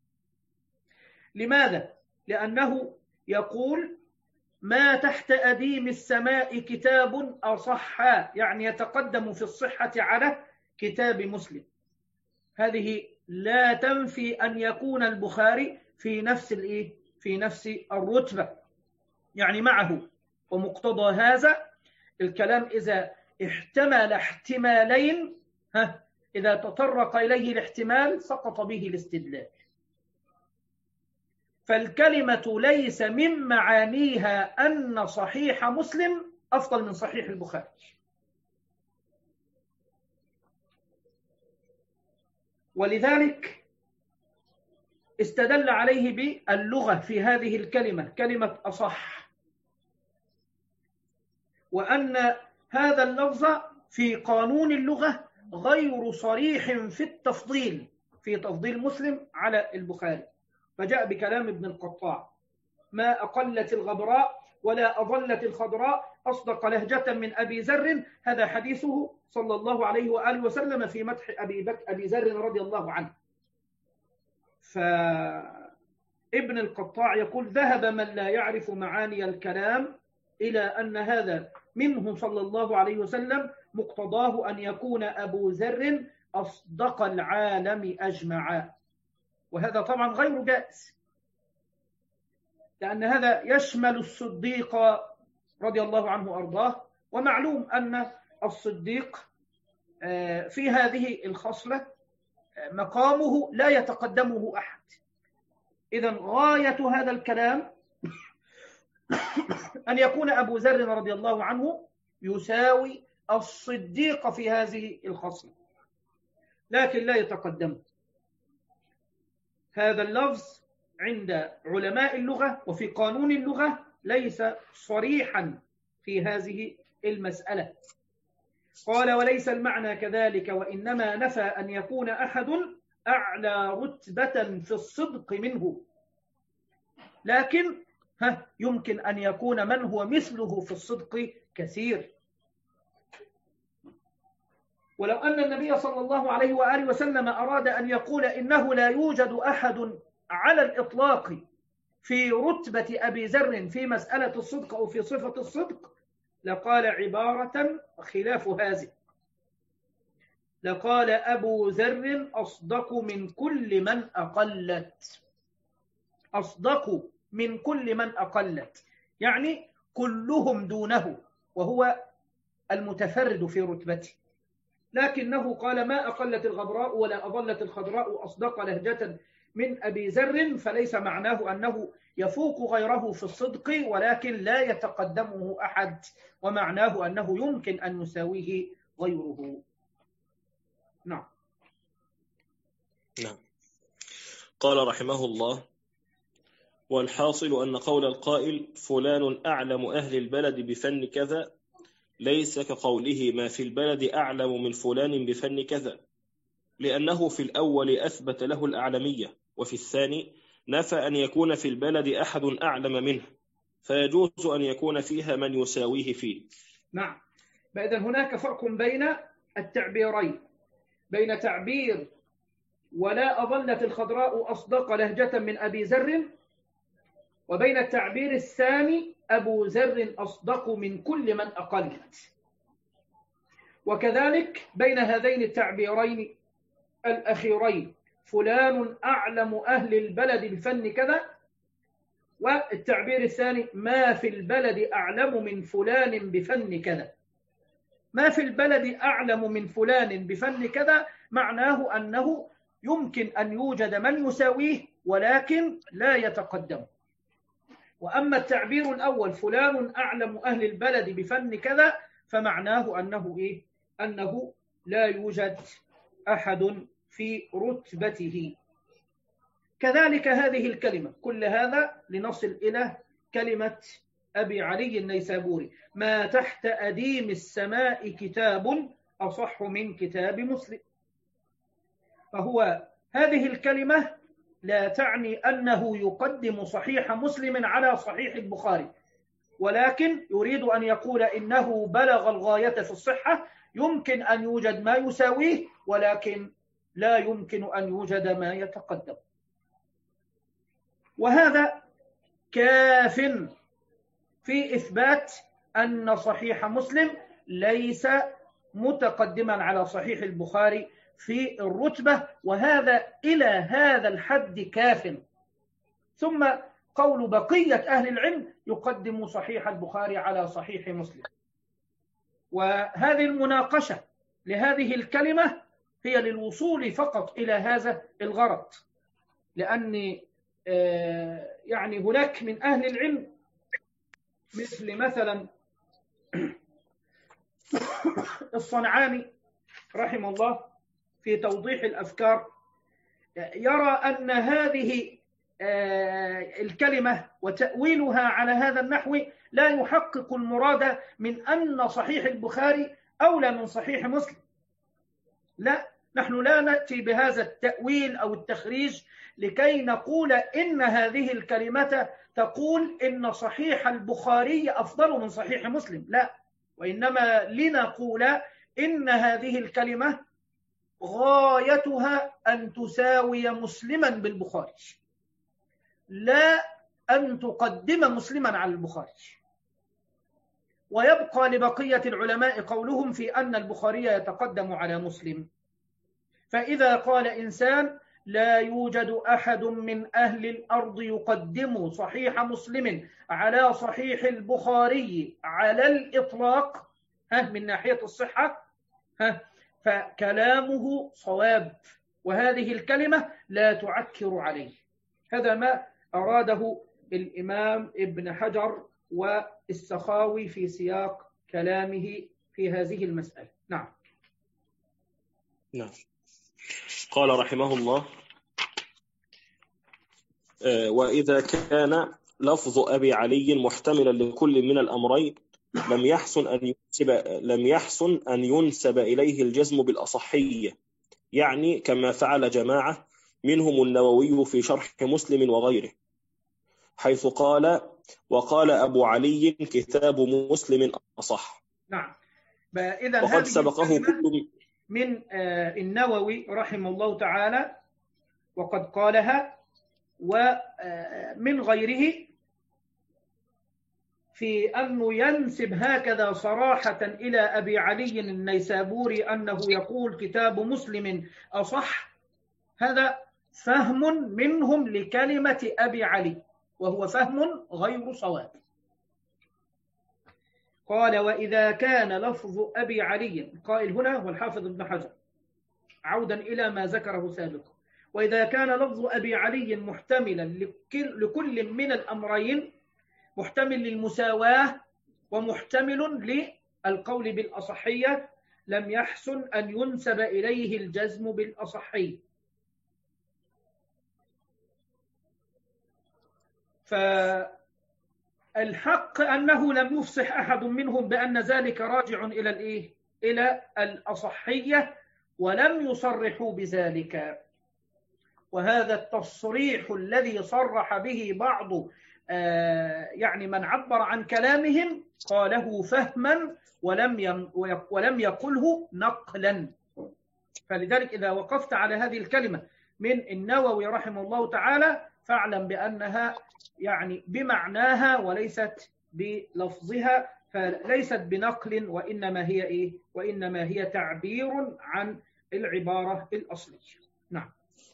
لماذا؟ لأنه يقول ما تحت أديم السماء كتاب أصح، يعني يتقدم في الصحة على كتاب مسلم. هذه لا تنفي أن يكون البخاري في نفس الرتبة، يعني معه. ومقتضى هذا الكلام إذا احتمل احتمالين، إذا تطرق إليه الاحتمال سقط به الاستدلال. فالكلمة ليس من معانيها أن صحيح مسلم أفضل من صحيح البخاري. ولذلك استدل عليه باللغة في هذه الكلمة، كلمة أصح، وأن هذا اللفظ في قانون اللغة غير صريح في التفضيل، في تفضيل مسلم على البخاري. فجاء بكلام ابن القطاع: ما أقلت الغبراء ولا أضلت الخضراء أصدق لهجة من أبي ذر. هذا حديثه صلى الله عليه وآله وسلم في مدح أبي ذر رضي الله عنه. فابن القطاع يقول: ذهب من لا يعرف معاني الكلام إلى أن هذا منه صلى الله عليه وسلم مقتضاه أن يكون أبو ذر أصدق العالم أجمع. وهذا طبعا غير جائز، لأن هذا يشمل الصديق رضي الله عنه وأرضاه، ومعلوم أن الصديق في هذه الخصلة مقامه لا يتقدمه أحد. إذن غاية هذا الكلام أن يكون أبو ذر رضي الله عنه يساوي الصديق في هذه الخصلة، لكن لا يتقدم. هذا اللفظ عند علماء اللغة وفي قانون اللغة ليس صريحا في هذه المسألة. قال: وليس المعنى كذلك، وإنما نفى أن يكون أحد أعلى رتبة في الصدق منه، لكن يمكن أن يكون من هو مثله في الصدق كثير. ولو أن النبي صلى الله عليه وآله وسلم أراد أن يقول إنه لا يوجد أحد على الإطلاق في رتبة أبي ذر في مسألة الصدق أو في صفة الصدق، لقال عبارة خلاف هذه، لقال: أبو ذر أصدق من كل من أقلت. أصدق من كل من أقلت، يعني كلهم دونه، وهو المتفرد في رتبته. لكنه قال: ما أقلت الغبراء ولا أضلت الخضراء أصدق لهجة من أبي ذر، فليس معناه أنه يفوق غيره في الصدق، ولكن لا يتقدمه أحد، ومعناه أنه يمكن أن يساويه غيره. نعم. قال رحمه الله: والحاصل أن قول القائل فلان أعلم أهل البلد بفن كذا ليس كقوله ما في البلد أعلم من فلان بفن كذا، لأنه في الأول أثبت له الأعلمية، وفي الثاني نفى أن يكون في البلد أحد أعلم منه، فيجوز أن يكون فيها من يساويه فيه. نعم. فإذا هناك فرق بين التعبيرين، بين تعبير ولا أضلت الخضراء أصدق لهجة من أبي ذر، وبين التعبير الثاني أبو ذر أصدق من كل من أقلت. وكذلك بين هذين التعبيرين الأخيرين فلان أعلم أهل البلد بفن كذا، والتعبير الثاني ما في البلد أعلم من فلان بفن كذا. ما في البلد أعلم من فلان بفن كذا معناه أنه يمكن أن يوجد من يساويه ولكن لا يتقدم. وأما التعبير الأول فلان أعلم أهل البلد بفن كذا فمعناه أنه لا يوجد أحد في رتبته. كذلك هذه الكلمة، كل هذا لنصل إلى كلمة أبي علي النيسابوري: ما تحت أديم السماء كتاب أصح من كتاب مسلم. فهو هذه الكلمة لا تعني أنه يقدم صحيح مسلم على صحيح البخاري، ولكن يريد أن يقول إنه بلغ الغاية في الصحة، يمكن أن يوجد ما يساويه ولكن لا يمكن أن يوجد ما يتقدم. وهذا كاف في إثبات أن صحيح مسلم ليس متقدما على صحيح البخاري في الرتبة، وهذا إلى هذا الحد كاف. ثم قول بقية أهل العلم يقدم صحيح البخاري على صحيح مسلم. وهذه المناقشة لهذه الكلمة هي للوصول فقط إلى هذا الغرض، لأن يعني هناك من أهل العلم مثل مثلا الصنعاني رحمه الله في توضيح الأفكار، يرى أن هذه الكلمة وتأويلها على هذا النحو لا يحقق المراد من أن صحيح البخاري أولى من صحيح مسلم. لا، نحن لا نأتي بهذا التأويل أو التخريج لكي نقول إن هذه الكلمة تقول إن صحيح البخاري أفضل من صحيح مسلم، لا، وإنما لنقول إن هذه الكلمة غايتها أن تساوي مسلما بالبخاري، لا أن تقدم مسلما على البخاري. ويبقى لبقية العلماء قولهم في أن البخاري يتقدم على مسلم. فإذا قال إنسان لا يوجد أحد من أهل الأرض يقدم صحيح مسلم على صحيح البخاري على الإطلاق من ناحية الصحة، فكلامه صواب، وهذه الكلمة لا تعكر عليه. هذا ما أراده الإمام ابن حجر والسخاوي في سياق كلامه في هذه المسألة. نعم. قال رحمه الله: وإذا كان لفظ أبي علي محتملا لكل من الأمرين لم يحسن أن ينسب إليه الجزم بالأصحية، يعني كما فعل جماعة منهم النووي في شرح مسلم وغيره، حيث قال: وقال أبو علي كتاب مسلم أصح. نعم. إذا وقد سبقه كل من النووي رحمه الله تعالى وقد قالها، ومن غيره في أنه ينسب هكذا صراحة إلى أبي علي النيسابوري أنه يقول كتاب مسلم أصح، هذا فهم منهم لكلمة أبي علي، وهو فهم غير صواب. قال: وإذا كان لفظ أبي علي، قائل هنا والحافظ ابن حجر عودا إلى ما ذكره سابقا، وإذا كان لفظ أبي علي محتملا لكل من الأمرين، محتمل للمساواة ومحتمل للقول بالأصحية، لم يحسن أن ينسب إليه الجزم بالأصحية. فالحق أنه لم يفصح أحد منهم بأن ذلك راجع إلى الأصحية، ولم يصرحوا بذلك. وهذا التصريح الذي صرح به بعض يعني من عبر عن كلامهم قاله فهما ولم يقله نقلا. فلذلك إذا وقفت على هذه الكلمة من النووي رحمه الله تعالى فاعلم بأنها يعني بمعناها وليست بلفظها، فليست بنقل، وإنما هي تعبير عن العبارة الأصلية. نعم.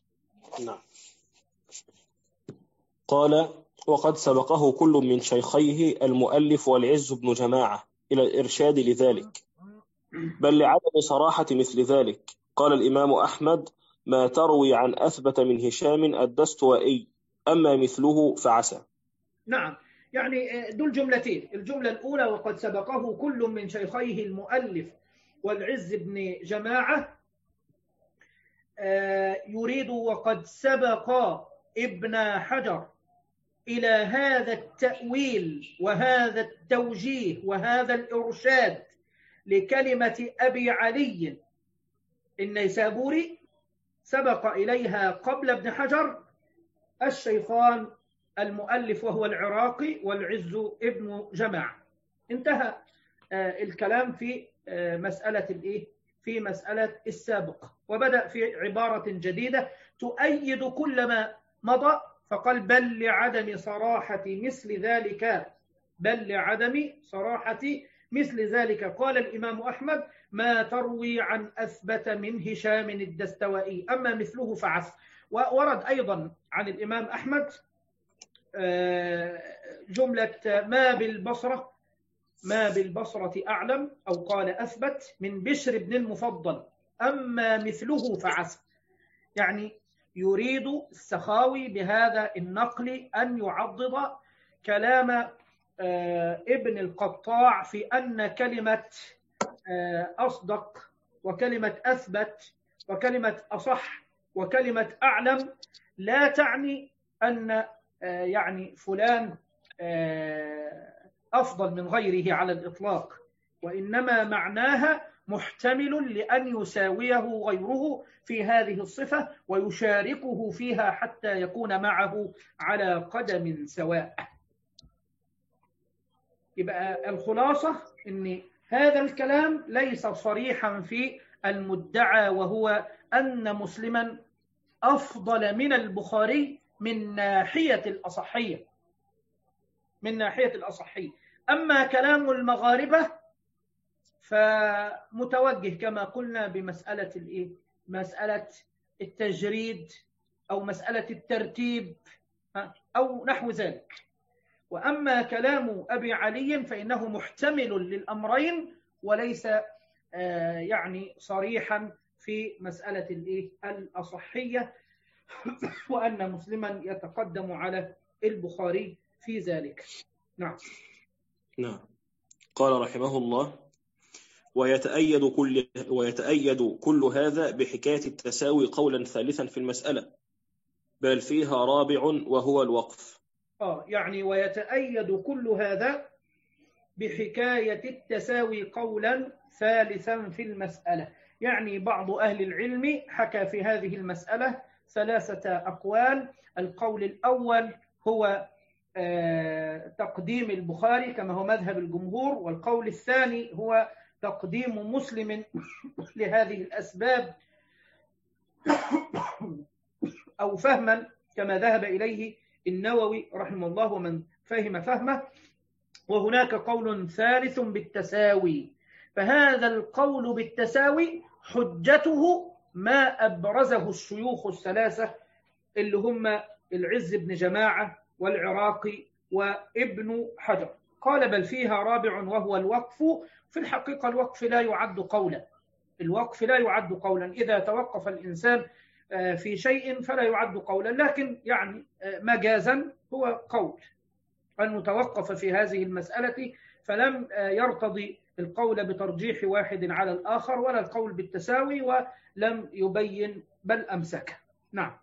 قال: وقد سبقه كل من شيخيه المؤلف والعز بن جماعة إلى الإرشاد لذلك، بل لعدم صراحة مثل ذلك. قال الإمام أحمد: ما تروي عن أثبت من هشام الدستوائي، أما مثله فعسى. نعم، يعني دول جملتين. الجملة الأولى: وقد سبقه كل من شيخيه المؤلف والعز بن جماعة، يريد وقد سبق ابن حجر إلى هذا التأويل وهذا التوجيه وهذا الإرشاد لكلمة أبي علي النيسابوري، سبق إليها قبل ابن حجر الشيخان المؤلف وهو العراقي والعز ابن جماعة. انتهى الكلام في مسألة الإيه؟ في مسألة السابق، وبدأ في عبارة جديدة تؤيد كل ما مضى، فقال بل لعدم صراحة مثل ذلك، بل لعدم صراحة مثل ذلك قال الإمام أحمد ما تروي عن أثبت من هشام الدستوائي، أما مثله فعث. وورد أيضا عن الإمام أحمد جملة ما بالبصرة أعلم، أو قال أثبت من بشر بن المفضل، أما مثله فعث. يعني يريد السخاوي بهذا النقل أن يعضد كلام ابن القطاع في أن كلمة أصدق وكلمة أثبت وكلمة أصح وكلمة أعلم لا تعني أن يعني فلان أفضل من غيره على الإطلاق، وإنما معناها محتمل لأن يساويه غيره في هذه الصفة ويشاركه فيها حتى يكون معه على قدم سواء. يبقى الخلاصة أن هذا الكلام ليس صريحا في المدعى، وهو أن مسلما أفضل من البخاري من ناحية الأصحية، من ناحية الأصحية. أما كلام المغاربة فمتوجه كما قلنا بمسألة الإيه؟ مسألة التجريد أو مسألة الترتيب أو نحو ذلك. وأما كلام أبي علي فإنه محتمل للأمرين وليس يعني صريحا في مسألة الإيه؟ الأصحية، وأن مسلما يتقدم على البخاري في ذلك. نعم. قال رحمه الله ويتأيد كل هذا بحكاية التساوي قولا ثالثا في المسألة، بل فيها رابع وهو الوقف. يعني ويتأيد كل هذا بحكاية التساوي قولا ثالثا في المسألة. يعني بعض أهل العلم حكى في هذه المسألة 3 أقوال. القول الأول هو تقديم البخاري كما هو مذهب الجمهور، والقول الثاني هو تقديم مسلم لهذه الأسباب أو فهما كما ذهب إليه النووي رحمه الله ومن فهم فهمه. وهناك قول ثالث بالتساوي، فهذا القول بالتساوي حجته ما أبرزه الشيوخ 3 اللي هم العز بن جماعة والعراقي وابن حجر. قال بل فيها رابع وهو الوقف. في الحقيقة الوقف لا يعد قولا، الوقف لا يعد قولا. إذا توقف الإنسان في شيء فلا يعد قولا، لكن يعني مجازا هو قول. أنه توقف في هذه المسألة فلم يرتضي القول بترجيح واحد على الآخر ولا القول بالتساوي، ولم يبين بل أمسك. نعم.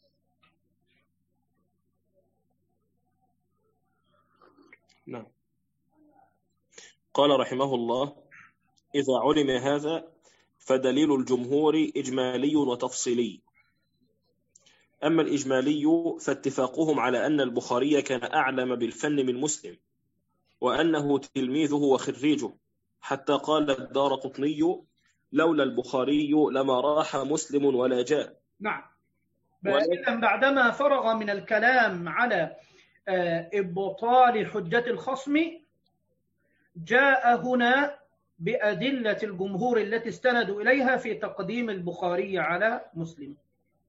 قال رحمه الله إذا علم هذا فدليل الجمهور إجمالي وتفصيلي. أما الإجمالي فاتفاقهم على أن البخاري كان أعلم بالفن من مسلم، وأنه تلميذه وخريجه، حتى قال الدارقطني لولا البخاري لما راح مسلم ولا جاء. نعم. بعدما فرغ من الكلام على إبطال حجة الخصم جاء هنا بأدلة الجمهور التي استندوا إليها في تقديم البخاري على مسلم،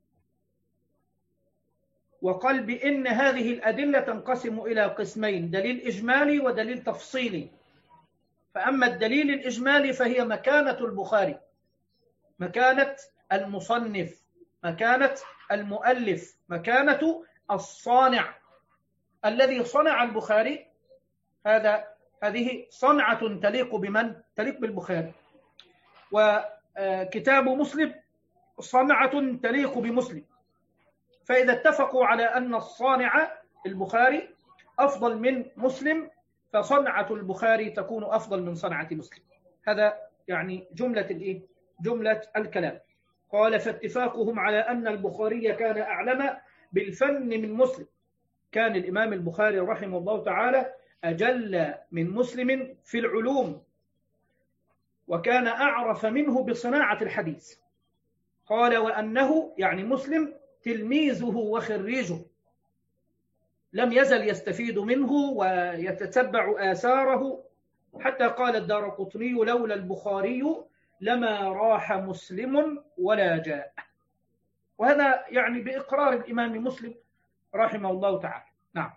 وقال بأن هذه الأدلة تنقسم إلى قسمين: دليل إجمالي ودليل تفصيلي. فأما الدليل الإجمالي فهي مكانة البخاري، مكانة المصنف، مكانة المؤلف، مكانة الصانع الذي صنع البخاري. هذه صنعة تليق بمن؟ تليق بالبخاري. وكتاب مسلم صنعة تليق بمسلم. فإذا اتفقوا على أن الصانع البخاري أفضل من مسلم فصنعة البخاري تكون أفضل من صنعة مسلم. هذا يعني جملة الكلام. قال فاتفاقهم على أن البخاري كان أعلم بالفن من مسلم. كان الإمام البخاري رحمه الله تعالى أجل من مسلم في العلوم، وكان أعرف منه بصناعة الحديث. قال وأنه يعني مسلم تلميذه وخريجه، لم يزل يستفيد منه ويتتبع آثاره، حتى قال الدارقطني لولا البخاري لما راح مسلم ولا جاء. وهذا يعني بإقرار الإمام مسلم رحمه الله تعالى. نعم.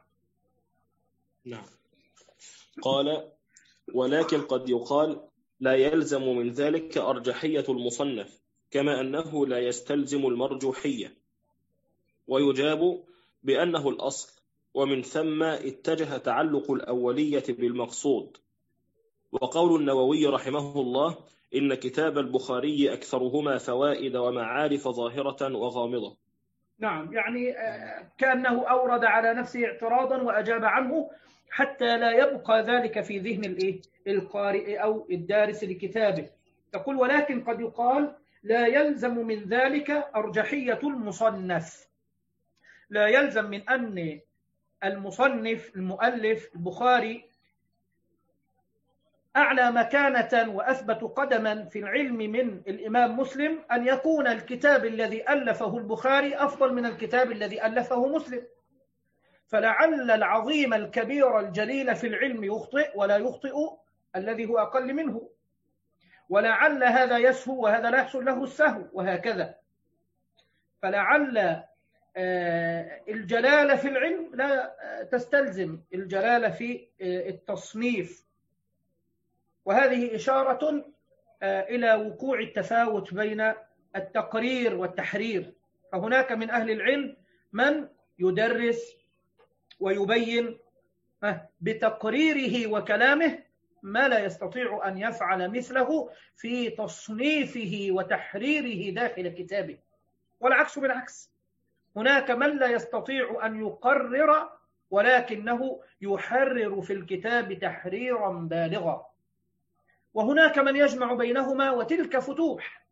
قال ولكن قد يقال لا يلزم من ذلك أرجحية المصنف، كما أنه لا يستلزم المرجوحية، ويجاب بأنه الأصل، ومن ثم اتجه تعلق الأولية بالمقصود. وقول النووي رحمه الله إن كتاب البخاري أكثرهما فوائد ومعارف ظاهرة وغامضة. نعم، يعني كأنه أورد على نفسه اعتراضا وأجاب عنه حتى لا يبقى ذلك في ذهن القارئ أو الدارس لكتابه. يقول ولكن قد يقال لا يلزم من ذلك أرجحية المصنف. لا يلزم من أن المصنف المؤلف البخاري أعلى مكانة وأثبت قدما في العلم من الإمام مسلم أن يكون الكتاب الذي ألفه البخاري أفضل من الكتاب الذي ألفه مسلم. فلعل العظيم الكبير الجليل في العلم يخطئ ولا يخطئ الذي هو أقل منه، ولعل هذا يسهو وهذا لا يحصل له السهو، وهكذا. فلعل الجلالة في العلم لا تستلزم الجلالة في التصنيف. وهذه إشارة إلى وقوع التفاوت بين التقرير والتحرير. فهناك من أهل العلم من يدرس ويبين بتقريره وكلامه ما لا يستطيع أن يفعل مثله في تصنيفه وتحريره داخل كتابه، والعكس بالعكس. هناك من لا يستطيع أن يقرر ولكنه يحرر في الكتاب تحريرا بالغا، وهناك من يجمع بينهما وتلك فتوح.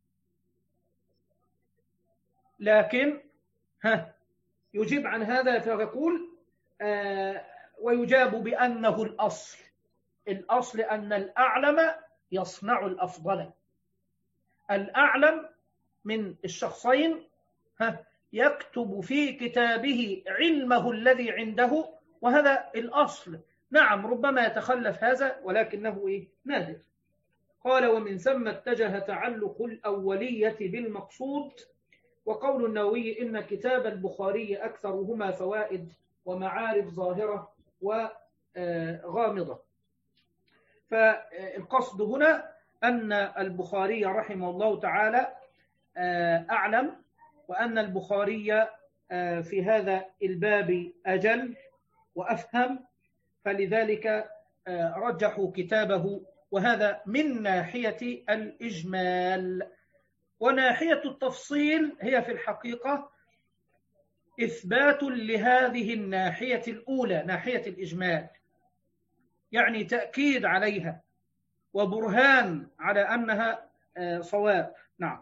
لكن يجيب عن هذا فيقول ويجاب بأنه الأصل أن الأعلم يصنع الأفضل. الأعلم من الشخصين يكتب في كتابه علمه الذي عنده، وهذا الأصل. نعم ربما يتخلف هذا ولكنه نادر. قال ومن ثم اتجه تعلق الأولية بالمقصود. وقول النووي إن كتاب البخاري أكثرهما فوائد ومعارف ظاهرة وغامضة. فالقصد هنا أن البخاري رحمه الله تعالى أعلم، وأن البخاري في هذا الباب أجل وأفهم، فلذلك رجحوا كتابه. وهذا من ناحية الإجمال. وناحية التفصيل هي في الحقيقة إثبات لهذه الناحية الأولى، ناحية الإجمال، يعني تأكيد عليها وبرهان على أنها صواب. نعم.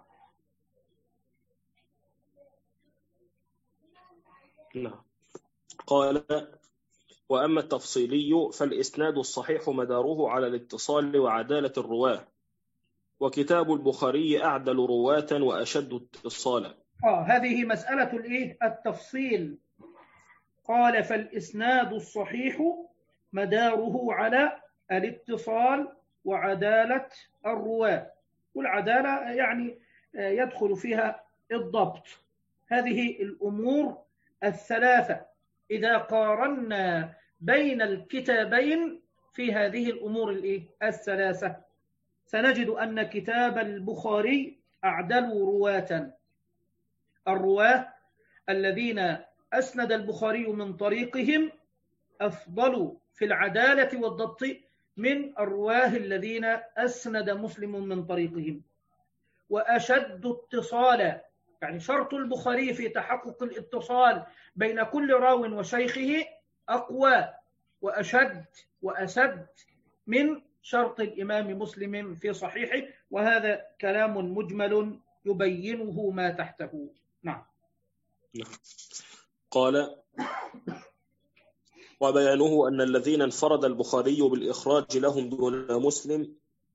قال وأما التفصيلي فالإسناد الصحيح مداره على الاتصال وعدالة الرواة، وكتاب البخاري أعدل رواة وأشد اتصالا. هذه مسألة التفصيل. قال فالإسناد الصحيح مداره على الاتصال وعدالة الرواة، والعدالة يعني يدخل فيها الضبط. هذه الأمور الثلاثة إذا قارنا بين الكتابين في هذه الأمور الثلاثة سنجد أن كتاب البخاري أعدل رواة. الرواة الذين أسند البخاري من طريقهم أفضل في العدالة والضبط من الرواه الذين أسند مسلم من طريقهم، وأشد اتصالا. يعني شرط البخاري في تحقق الاتصال بين كل راو وشيخه أقوى وأشد وأسد من شرط الإمام مسلم في صحيحه، وهذا كلام مجمل يبينه ما تحته. نعم. قال: وبيانه أن الذين انفرد البخاري بالإخراج لهم دون مسلم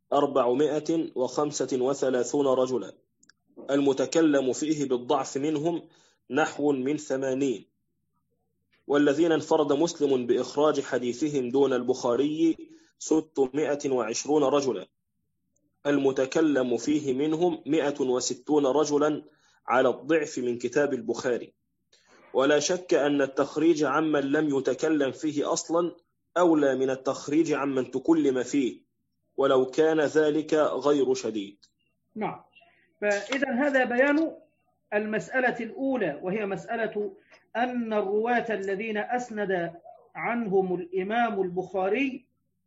435 رجلا، المتكلم فيه بالضعف منهم نحو من 80، والذين انفرد مسلم بإخراج حديثهم دون البخاري 620 رجلا، المتكلم فيه منهم 160 رجلا على الضعف من كتاب البخاري. ولا شك أن التخريج عمن لم يتكلم فيه أصلا أولى من التخريج عمن تكلم فيه، ولو كان ذلك غير شديد. نعم. فإذا هذا بيان المسألة الأولى، وهي مسألة أن الرواة الذين أسند عنهم الإمام البخاري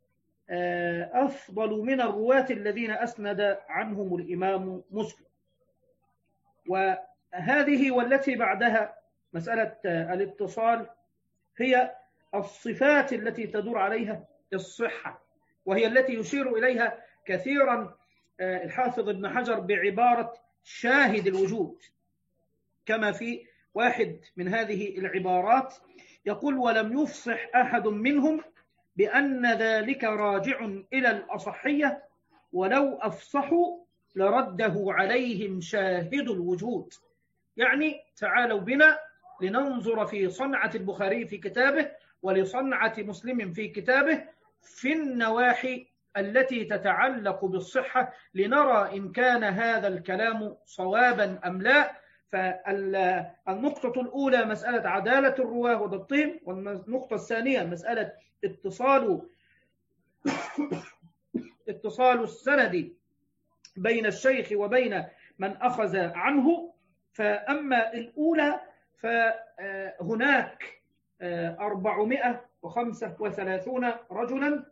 أفضل من الرواة الذين أسند عنهم الإمام مسلم. وهذه والتي بعدها مسألة الاتصال هي الصفات التي تدور عليها الصحة، وهي التي يشير إليها كثيرا الحافظ ابن حجر بعبارة شاهد الوجود، كما في واحد من هذه العبارات يقول: ولم يفصح أحد منهم بأن ذلك راجع إلى الأصحية، ولو أفصحوا لرده عليهم شاهد الوجود. يعني تعالوا بنا لننظر في صنعة البخاري في كتابه ولصنعة مسلم في كتابه في النواحي التي تتعلق بالصحة، لنرى إن كان هذا الكلام صوابا أم لا. فالنقطة الأولى مسألة عدالة الرواة وضبطهم، والنقطة الثانية مسألة اتصال السند بين الشيخ وبين من أخذ عنه. فأما الأولى فهناك 435 رجلا،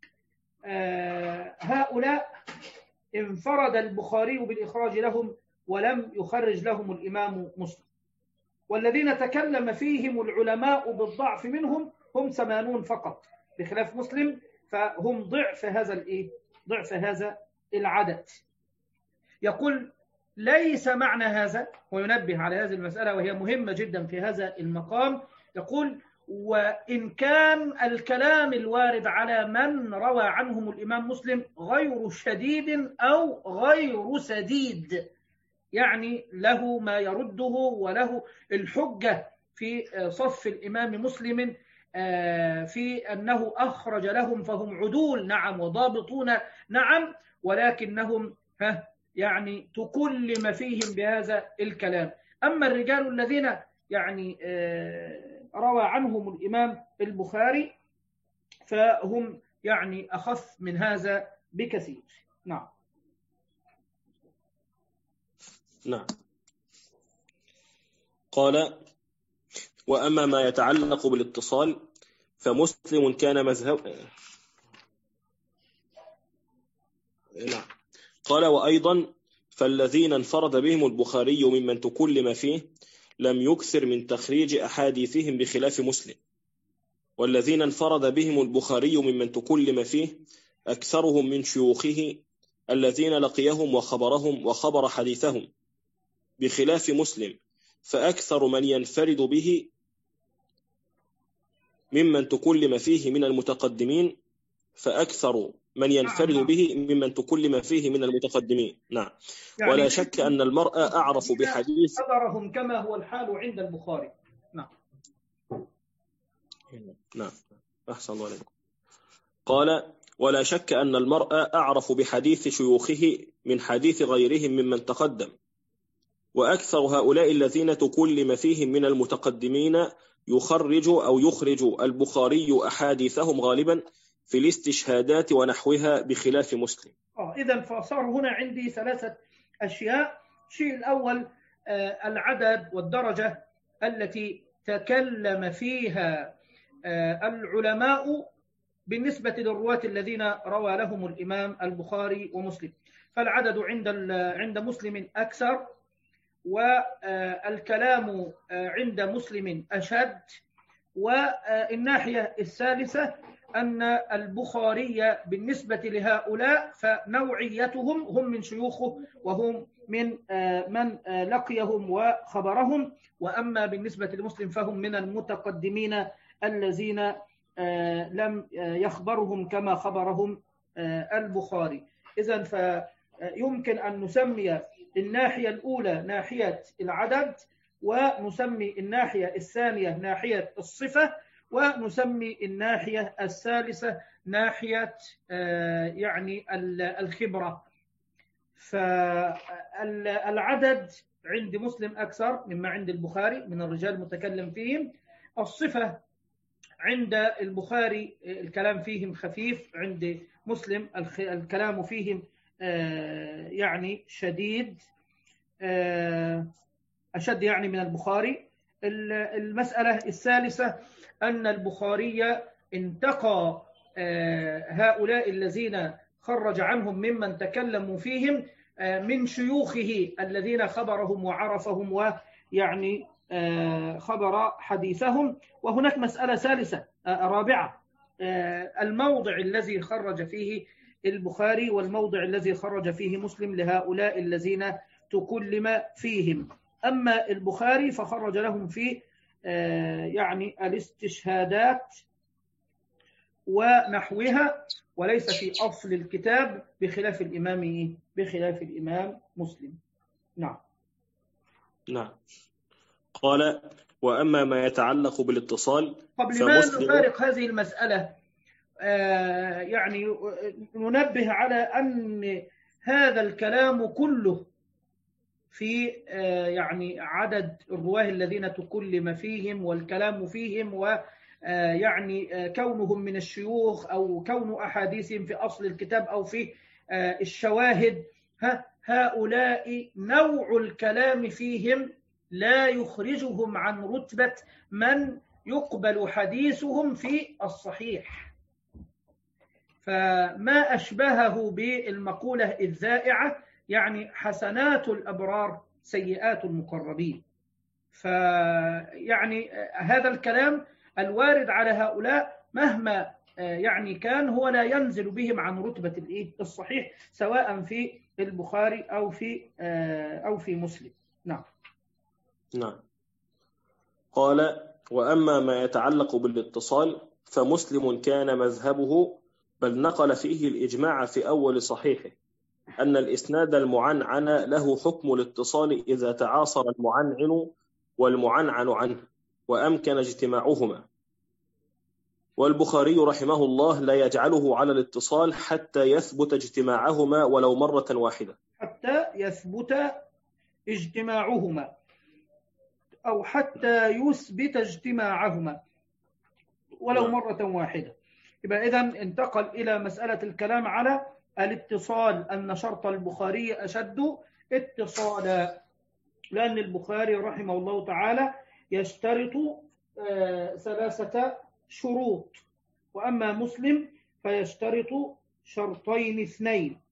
هؤلاء انفرد البخاري بالإخراج لهم ولم يخرج لهم الإمام مسلم، والذين تكلم فيهم العلماء بالضعف منهم هم 80 فقط، بخلاف مسلم فهم ضعف هذا العدد. يقول: ليس معنى هذا، وينبه على هذه المسألة وهي مهمة جدا في هذا المقام، يقول: وإن كان الكلام الوارد على من روى عنهم الإمام مسلم غير شديد أو غير سديد، يعني له ما يرده وله الحجة في صف الإمام مسلم في أنه أخرج لهم فهم عدول نعم وضابطون نعم، ولكنهم يعني تكلم فيهم بهذا الكلام. أما الرجال الذين يعني روى عنهم الإمام البخاري فهم يعني أخف من هذا بكثير. نعم. قال: وأما ما يتعلق بالاتصال فمسلم كان مذهب. نعم. قال: وأيضا فالذين انفرد بهم البخاري ممن تكلم فيه لم يكثر من تخريج أحاديثهم بخلاف مسلم، والذين انفرد بهم البخاري ممن تكلم فيه أكثرهم من شيوخه الذين لقيهم وخبرهم وخبر حديثهم، بخلاف مسلم فأكثر من ينفرد به ممن تكلم فيه من المتقدمين ممن تكلم فيه من المتقدمين. نعم. يعني ولا شك أن المرأة أعرف بحديث قدرهم كما هو الحال عند البخاري. نعم. أحسن الله عليكم. قال: ولا شك أن المرأة أعرف بحديث شيوخه من حديث غيرهم ممن تقدم، وأكثر هؤلاء الذين تكلم فيهم من المتقدمين يخرج البخاري أحاديثهم غالبا في الاستشهادات ونحوها بخلاف مسلم. إذن فصار هنا عندي 3 أشياء. الشيء الأول العدد والدرجة التي تكلم فيها العلماء بالنسبة للرواة الذين روى لهم الإمام البخاري ومسلم، فالعدد عند مسلم أكثر، والكلام عند مسلم أشد. والناحية الثالثة أن البخاري بالنسبة لهؤلاء فنوعيتهم هم من شيوخه وهم من لقيهم وخبرهم، وأما بالنسبة لمسلم فهم من المتقدمين الذين لم يخبرهم كما خبرهم البخاري. إذن فيمكن أن نسمي الناحية الأولى ناحية العدد، ونسمي الناحية الثانية ناحية الصفة، ونسمي الناحية الثالثة ناحية يعني الخبرة. فالعدد عند مسلم أكثر مما عند البخاري من الرجال المتكلم فيهم. الصفة عند البخاري الكلام فيهم خفيف، عند مسلم الكلام فيهم يعني شديد، أشد يعني من البخاري. المسألة الثالثة أن البخاري انتقى هؤلاء الذين خرج عنهم ممن تكلموا فيهم من شيوخه الذين خبرهم وعرفهم ويعني خبر حديثهم. وهناك مسألة ثالثة رابعة، الموضع الذي خرج فيه البخاري والموضع الذي خرج فيه مسلم لهؤلاء الذين تكلم فيهم. أما البخاري فخرج لهم في يعني الاستشهادات ونحوها، وليس في أصل الكتاب بخلاف الإمام مسلم. نعم. قال: وأما ما يتعلق بالاتصال قبل ما نفارق هذه المسألة يعني ننبه على أن هذا الكلام كله في يعني عدد الرواه الذين تكلم فيهم والكلام فيهم، ويعني كونهم من الشيوخ أو كون أحاديثهم في أصل الكتاب أو في الشواهد. هؤلاء نوع الكلام فيهم لا يخرجهم عن رتبة من يقبل حديثهم في الصحيح. فما أشبهه بالمقولة الذائعة يعني حسنات الأبرار سيئات المقربين. فيعني هذا الكلام الوارد على هؤلاء مهما يعني كان هو لا ينزل بهم عن رتبة الصحيح، سواء في البخاري أو في مسلم. نعم. قال: وأما ما يتعلق بالاتصال فمسلم كان مذهبه، بل نقل فيه الإجماع في أول صحيحه، أن الإسناد المعنعن له حكم الاتصال إذا تعاصر المعنعن والمعنعن عنه وأمكن اجتماعهما. والبخاري رحمه الله لا يجعله على الاتصال حتى يثبت اجتماعهما ولو مرة واحدة. حتى يثبت اجتماعهما أو حتى يثبت اجتماعهما ولو مرة واحدة. يبقى إذن انتقل إلى مسألة الكلام على الاتصال، أن شرط البخاري أشد اتصالا، لأن البخاري رحمه الله تعالى يشترط 3 شروط، وأما مسلم فيشترط شرطين 2.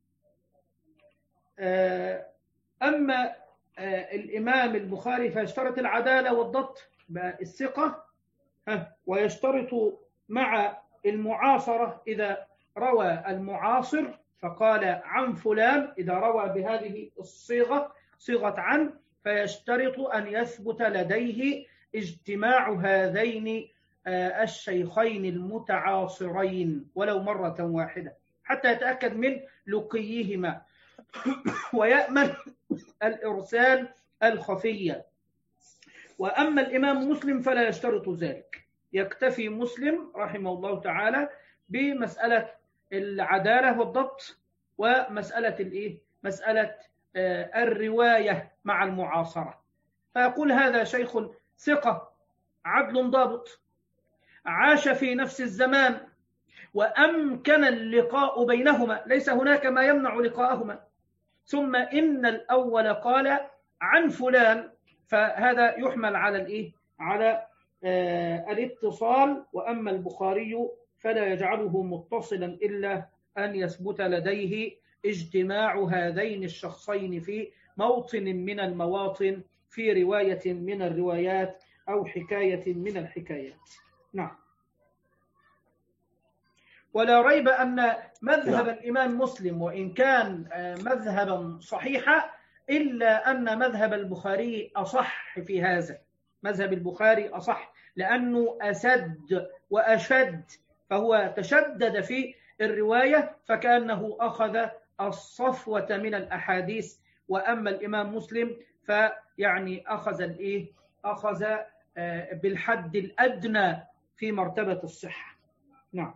أما الإمام البخاري فيشترط العدالة والضبط بالثقة، ويشترط مع المعاصرة إذا روى المعاصر فقال عن فلان، إذا روى بهذه الصيغة صيغة عن، فيشترط أن يثبت لديه اجتماع هذين الشيخين المتعاصرين ولو مرة واحدة حتى يتأكد من لقيهما ويأمن الإرسال الخفي. وأما الإمام مسلم فلا يشترط ذلك، يكتفي مسلم رحمه الله تعالى بمسألة العدالة والضبط ومسألة مسألة الرواية مع المعاصرة. فيقول هذا شيخ ثقة عدل ضابط عاش في نفس الزمان وأمكن اللقاء بينهما، ليس هناك ما يمنع لقاءهما. ثم إن الأول قال عن فلان، فهذا يحمل على على الاتصال. وأما البخاري فلا يجعله متصلا إلا أن يثبت لديه اجتماع هذين الشخصين في موطن من المواطن، في رواية من الروايات أو حكاية من الحكايات. نعم. ولا ريب أن مذهب الإمام مسلم وإن كان مذهبا صحيحا إلا أن مذهب البخاري أصح في هذا. مذهب البخاري أصح لأنه أسد وأشد، فهو تشدد في الرواية فكأنه أخذ الصفوة من الأحاديث، وأما الإمام مسلم فيعني أخذ بالحد الأدنى في مرتبة الصحة. نعم.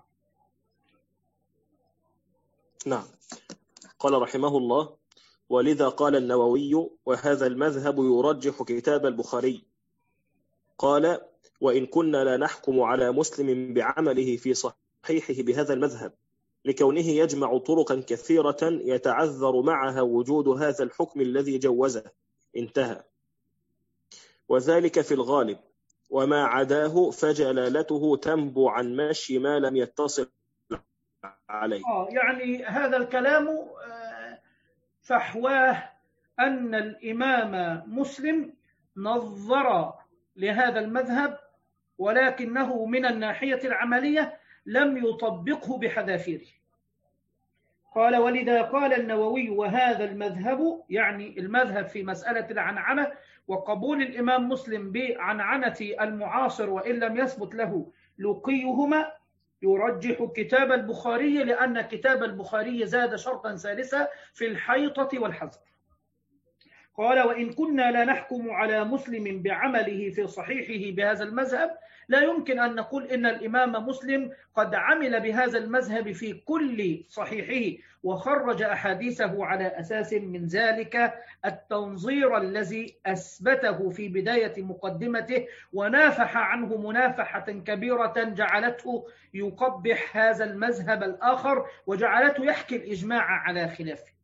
قال رحمه الله: ولذا قال النووي: وهذا المذهب يرجح كتاب البخاري. قال: وإن كنا لا نحكم على مسلم بعمله في صحيحه بهذا المذهب لكونه يجمع طرقا كثيرة يتعذر معها وجود هذا الحكم الذي جوزه. انتهى. وذلك في الغالب، وما عداه فجلالته تنبو عن مشي ما لم يتصل عليه. يعني هذا الكلام فحواه أن الإمام مسلم نظر لهذا المذهب، ولكنه من الناحية العملية لم يطبقه بحذافيره. قال: ولذا قال النووي: وهذا المذهب، يعني المذهب في مسألة العنعنة وقبول الإمام مسلم بعنعنة المعاصر وإن لم يثبت له لقيهما، يرجح كتاب البخاري لأن كتاب البخاري زاد شرطا ثالثا في الحيطة والحذر. قال: وإن كنا لا نحكم على مسلم بعمله في صحيحه بهذا المذهب، لا يمكن أن نقول إن الإمام مسلم قد عمل بهذا المذهب في كل صحيحه وخرج أحاديثه على أساس من ذلك التنظير الذي أثبته في بداية مقدمته ونافح عنه منافحة كبيرة جعلته يقبح هذا المذهب الآخر وجعلته يحكي الإجماع على خلافه.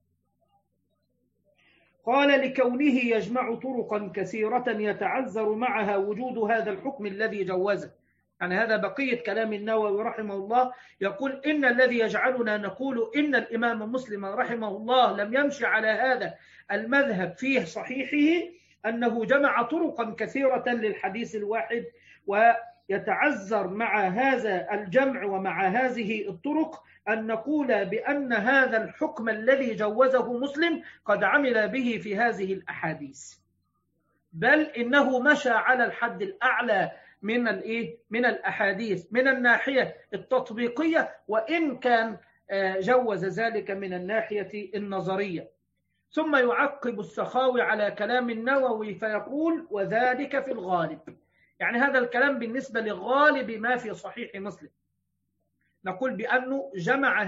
قال: لكونه يجمع طرقا كثيرة يتعذر معها وجود هذا الحكم الذي جوزه. يعني هذا بقية كلام النووي رحمه الله، يقول: إن الذي يجعلنا نقول إن الإمام مسلم رحمه الله لم يمشي على هذا المذهب فيه صحيحه أنه جمع طرقا كثيرة للحديث الواحد، ويتعذر مع هذا الجمع ومع هذه الطرق أن نقول بأن هذا الحكم الذي جوزه مسلم قد عمل به في هذه الأحاديث، بل إنه مشى على الحد الأعلى من الأحاديث من الناحية التطبيقية، وإن كان جوز ذلك من الناحية النظرية. ثم يعقب السخاوي على كلام النووي فيقول: وذلك في الغالب. يعني هذا الكلام بالنسبة لغالب ما في صحيح مسلم، نقول بأنه جمع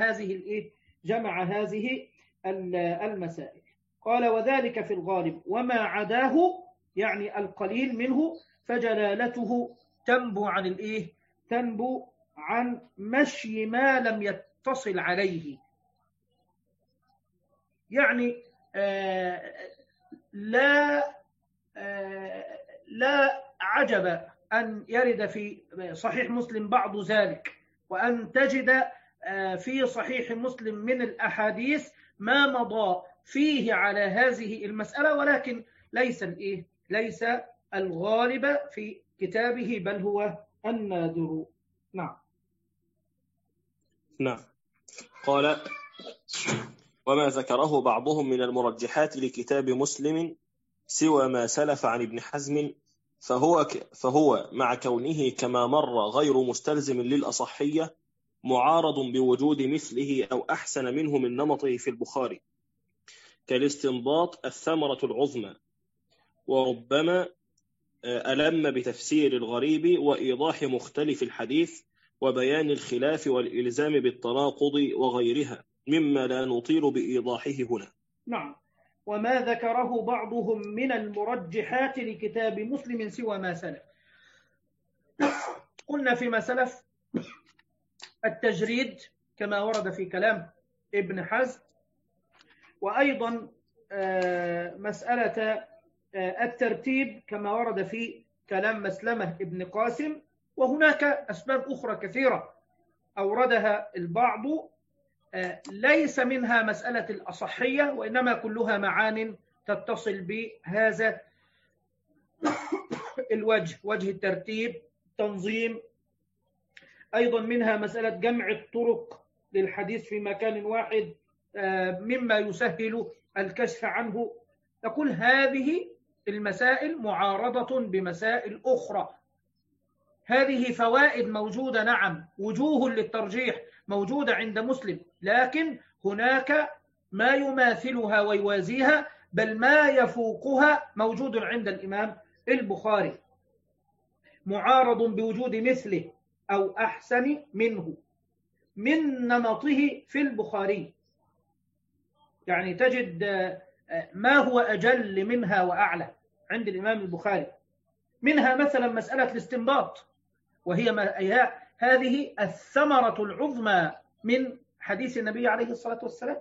هذه المسائل. قال: وذلك في الغالب، وما عداه يعني القليل منه فجلالته تنبو عن مشي ما لم يتصل عليه. يعني لا عجب أن يرد في صحيح مسلم بعض ذلك، وأن تجد في صحيح مسلم من الأحاديث ما مضى فيه على هذه المسألة، ولكن ليس الغالب في كتابه، بل هو النادر. نعم. قال: وما ذكره بعضهم من المرجحات لكتاب مسلم سوى ما سلف عن ابن حزم فهو مع كونه كما مر غير مستلزم للأصحية معارض بوجود مثله أو أحسن منه من نمطه في البخاري، كالاستنباط الثمرة العظمى، وربما ألم بتفسير الغريب وإيضاح مختلف الحديث وبيان الخلاف والإلزام بالتناقض وغيرها مما لا نطيل بإيضاحه هنا. نعم. وما ذكره بعضهم من المرجحات لكتاب مسلم سوى ما سلف. قلنا فيما سلف التجريد كما ورد في كلام ابن حزم، وأيضا مسألة الترتيب كما ورد في كلام مسلمة ابن قاسم، وهناك أسباب أخرى كثيرة أوردها البعض ليس منها مسألة الأصحية، وإنما كلها معان تتصل بهذا الوجه، وجه الترتيب، تنظيم. أيضا منها مسألة جمع الطرق للحديث في مكان واحد مما يسهل الكشف عنه. نقول هذه المسائل معارضة بمسائل أخرى. هذه فوائد موجودة، نعم، وجوه للترجيح موجودة عند مسلم، لكن هناك ما يماثلها ويوازيها، بل ما يفوقها موجود عند الإمام البخاري، معارض بوجود مثله أو أحسن منه من نمطه في البخاري. يعني تجد ما هو أجل منها وأعلى عند الإمام البخاري. منها مثلا مسألة الاستنباط، وهي هذه الثمرة العظمى من حديث النبي عليه الصلاة والسلام.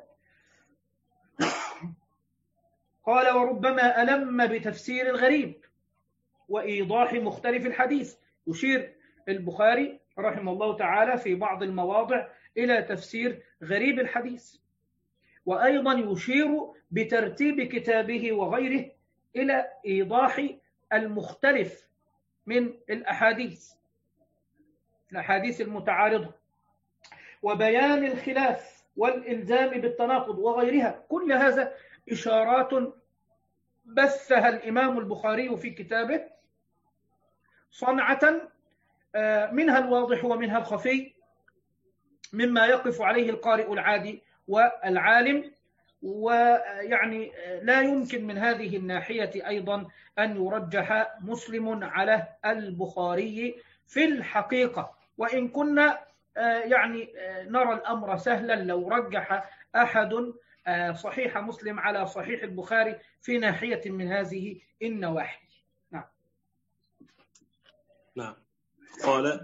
قال وربما ألم بتفسير الغريب وإيضاح مختلف الحديث. يشير البخاري رحمه الله تعالى في بعض المواضع إلى تفسير غريب الحديث، وأيضا يشير بترتيب كتابه وغيره إلى إيضاح المختلف من الأحاديث المتعارضة، وبيان الخلاف والإلزام بالتناقض وغيرها. كل هذا إشارات بثها الإمام البخاري في كتابه صنعة، منها الواضح ومنها الخفي، مما يقف عليه القارئ العادي والعالم. ويعني لا يمكن من هذه الناحية أيضا أن يرجح مسلم على البخاري في الحقيقة، وإن كنا يعني نرى الأمر سهلا لو رجح أحد صحيح مسلم على صحيح البخاري في ناحية من هذه النواحي. نعم. قال: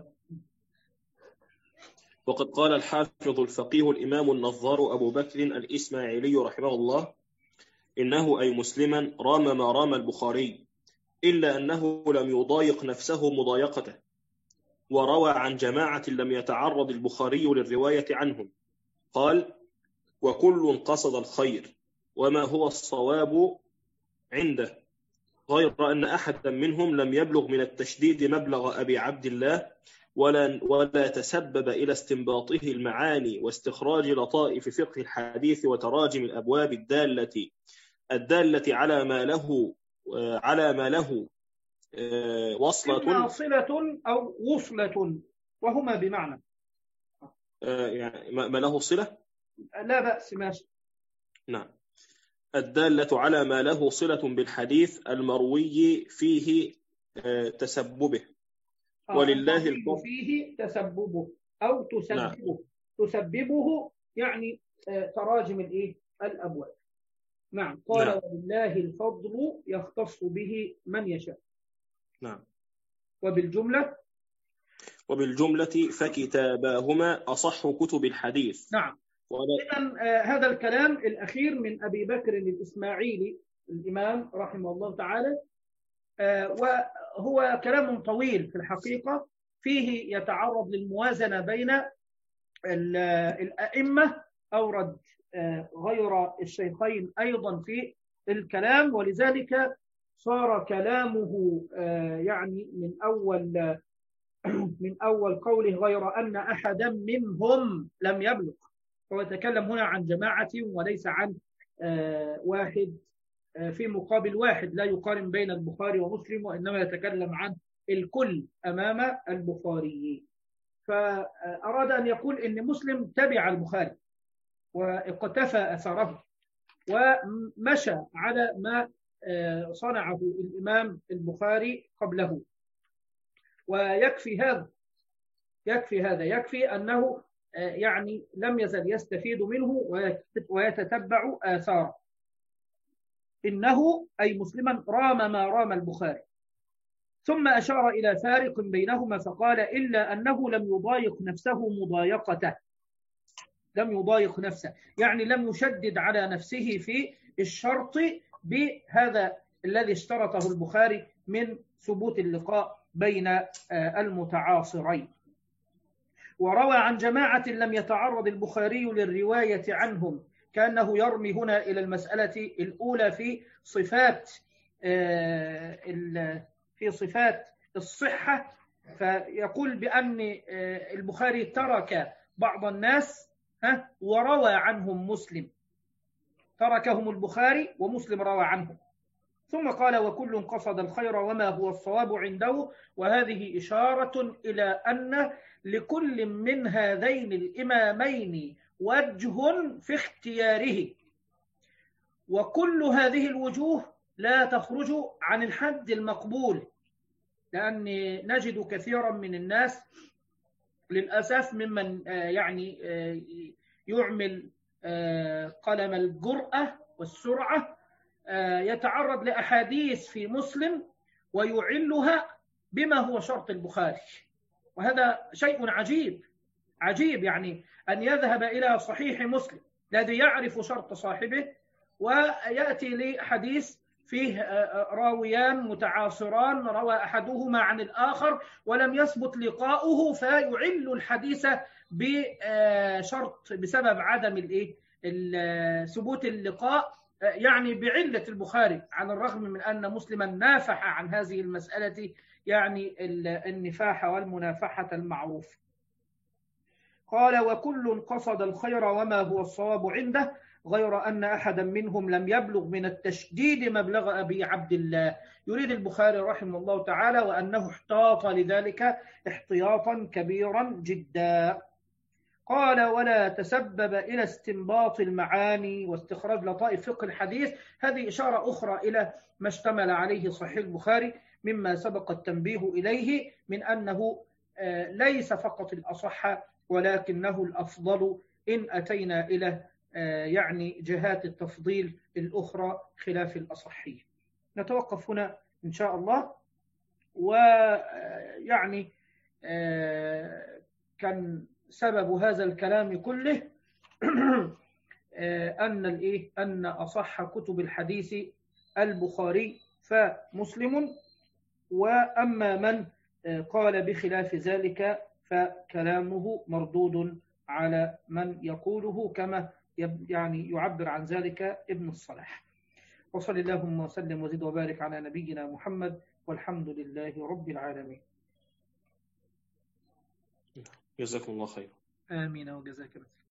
وقد قال الحافظ الفقيه الإمام النظار أبو بكر الإسماعيلي رحمه الله: إنه أي مسلما رام ما رام البخاري، إلا أنه لم يضايق نفسه مضايقته، وروى عن جماعة لم يتعرض البخاري للرواية عنهم. قال: وكل قصد الخير وما هو الصواب عنده، غير أن أحدا منهم لم يبلغ من التشديد مبلغ أبي عبد الله، ولا تسبب إلى استنباطه المعاني واستخراج لطائف فقه الحديث وتراجم الأبواب الدالة على ما له وصلة، صلة أو وصلة، وهما بمعنى يعني ما له صلة، لا بأس، ماشي. نعم. الدالة على ما له صلة بالحديث المروي فيه تسببه، ولله الفضل فيه تسببه أو تسببه. نعم. تسببه يعني تراجم الأبواب. نعم. قال نعم. ولله الفضل يختص به من يشاء. نعم. وبالجملة فكتاباهما أصح كتب الحديث. نعم. إذن هذا الكلام الأخير من أبي بكر الإسماعيلي الإمام رحمه الله تعالى، وهو كلام طويل في الحقيقة، فيه يتعرض للموازنة بين الأئمة. أورد غير الشيخين أيضا في الكلام، ولذلك صار كلامه يعني من أول قوله غير أن أحدا منهم لم يبلغ، هو يتكلم هنا عن جماعة وليس عن واحد في مقابل واحد، لا يقارن بين البخاري ومسلم، وإنما يتكلم عن الكل أمام البخاري. فأراد أن يقول إن مسلم تبع البخاري واقتفى أثره ومشى على ما صنعه الإمام البخاري قبله. ويكفي هذا يكفي أنه يعني لم يزل يستفيد منه ويتتبع آثاره. إنه أي مسلما رام ما رام البخاري. ثم أشار إلى فارق بينهما فقال: إلا أنه لم يضايق نفسه مضايقته. لم يضايق نفسه يعني لم يشدد على نفسه في الشرط بهذا الذي اشترطه البخاري من ثبوت اللقاء بين المتعاصرين. وروى عن جماعة لم يتعرض البخاري للرواية عنهم، كأنه يرمي هنا إلى المسألة الأولى في صفات الصحة، فيقول بأن البخاري ترك بعض الناس وروى عنهم مسلم، تركهم البخاري ومسلم روى عنهم. ثم قال وكل قصد الخير وما هو الصواب عنده، وهذه إشارة إلى أن لكل من هذين الإمامين وجه في اختياره، وكل هذه الوجوه لا تخرج عن الحد المقبول، لأن نجد كثيرا من الناس للأسف ممن يعني يعمل قلم الجرأة والسرعة يتعرض لأحاديث في مسلم ويعلها بما هو شرط البخاري، وهذا شيء عجيب يعني أن يذهب إلى صحيح مسلم الذي يعرف شرط صاحبه ويأتي لحديث فيه راويان متعاصران روى أحدهما عن الآخر ولم يثبت لقاؤه، فيعل الحديث بشرط بسبب عدم ثبوت اللقاء، يعني بعلة البخاري، على الرغم من أن مسلما نافح عن هذه المسألة، يعني النفاح والمنافحة المعروف. قال وكل قصد الخير وما هو الصواب عنده، غير أن أحدا منهم لم يبلغ من التشديد مبلغ أبي عبد الله. يريد البخاري رحمه الله تعالى وأنه احتاط لذلك احتياطا كبيرا جدا. قال ولا تسبب إلى استنباط المعاني واستخراج لطائف فقه الحديث. هذه إشارة أخرى إلى ما اشتمل عليه صحيح البخاري مما سبق التنبيه إليه من أنه ليس فقط الأصح ولكنه الأفضل إن أتينا إلى يعني جهات التفضيل الأخرى خلاف الأصحية. نتوقف هنا إن شاء الله. ويعني كان سبب هذا الكلام كله أن أصح كتب الحديث البخاري فمسلم، وأما من قال بخلاف ذلك فكلامه مردود على من يقوله، كما يعني يعبر عن ذلك ابن الصلاح. وصلى اللهم وسلم وزد وبارك على نبينا محمد، والحمد لله رب العالمين. جزاكم الله خير. آمين وجزاك الله.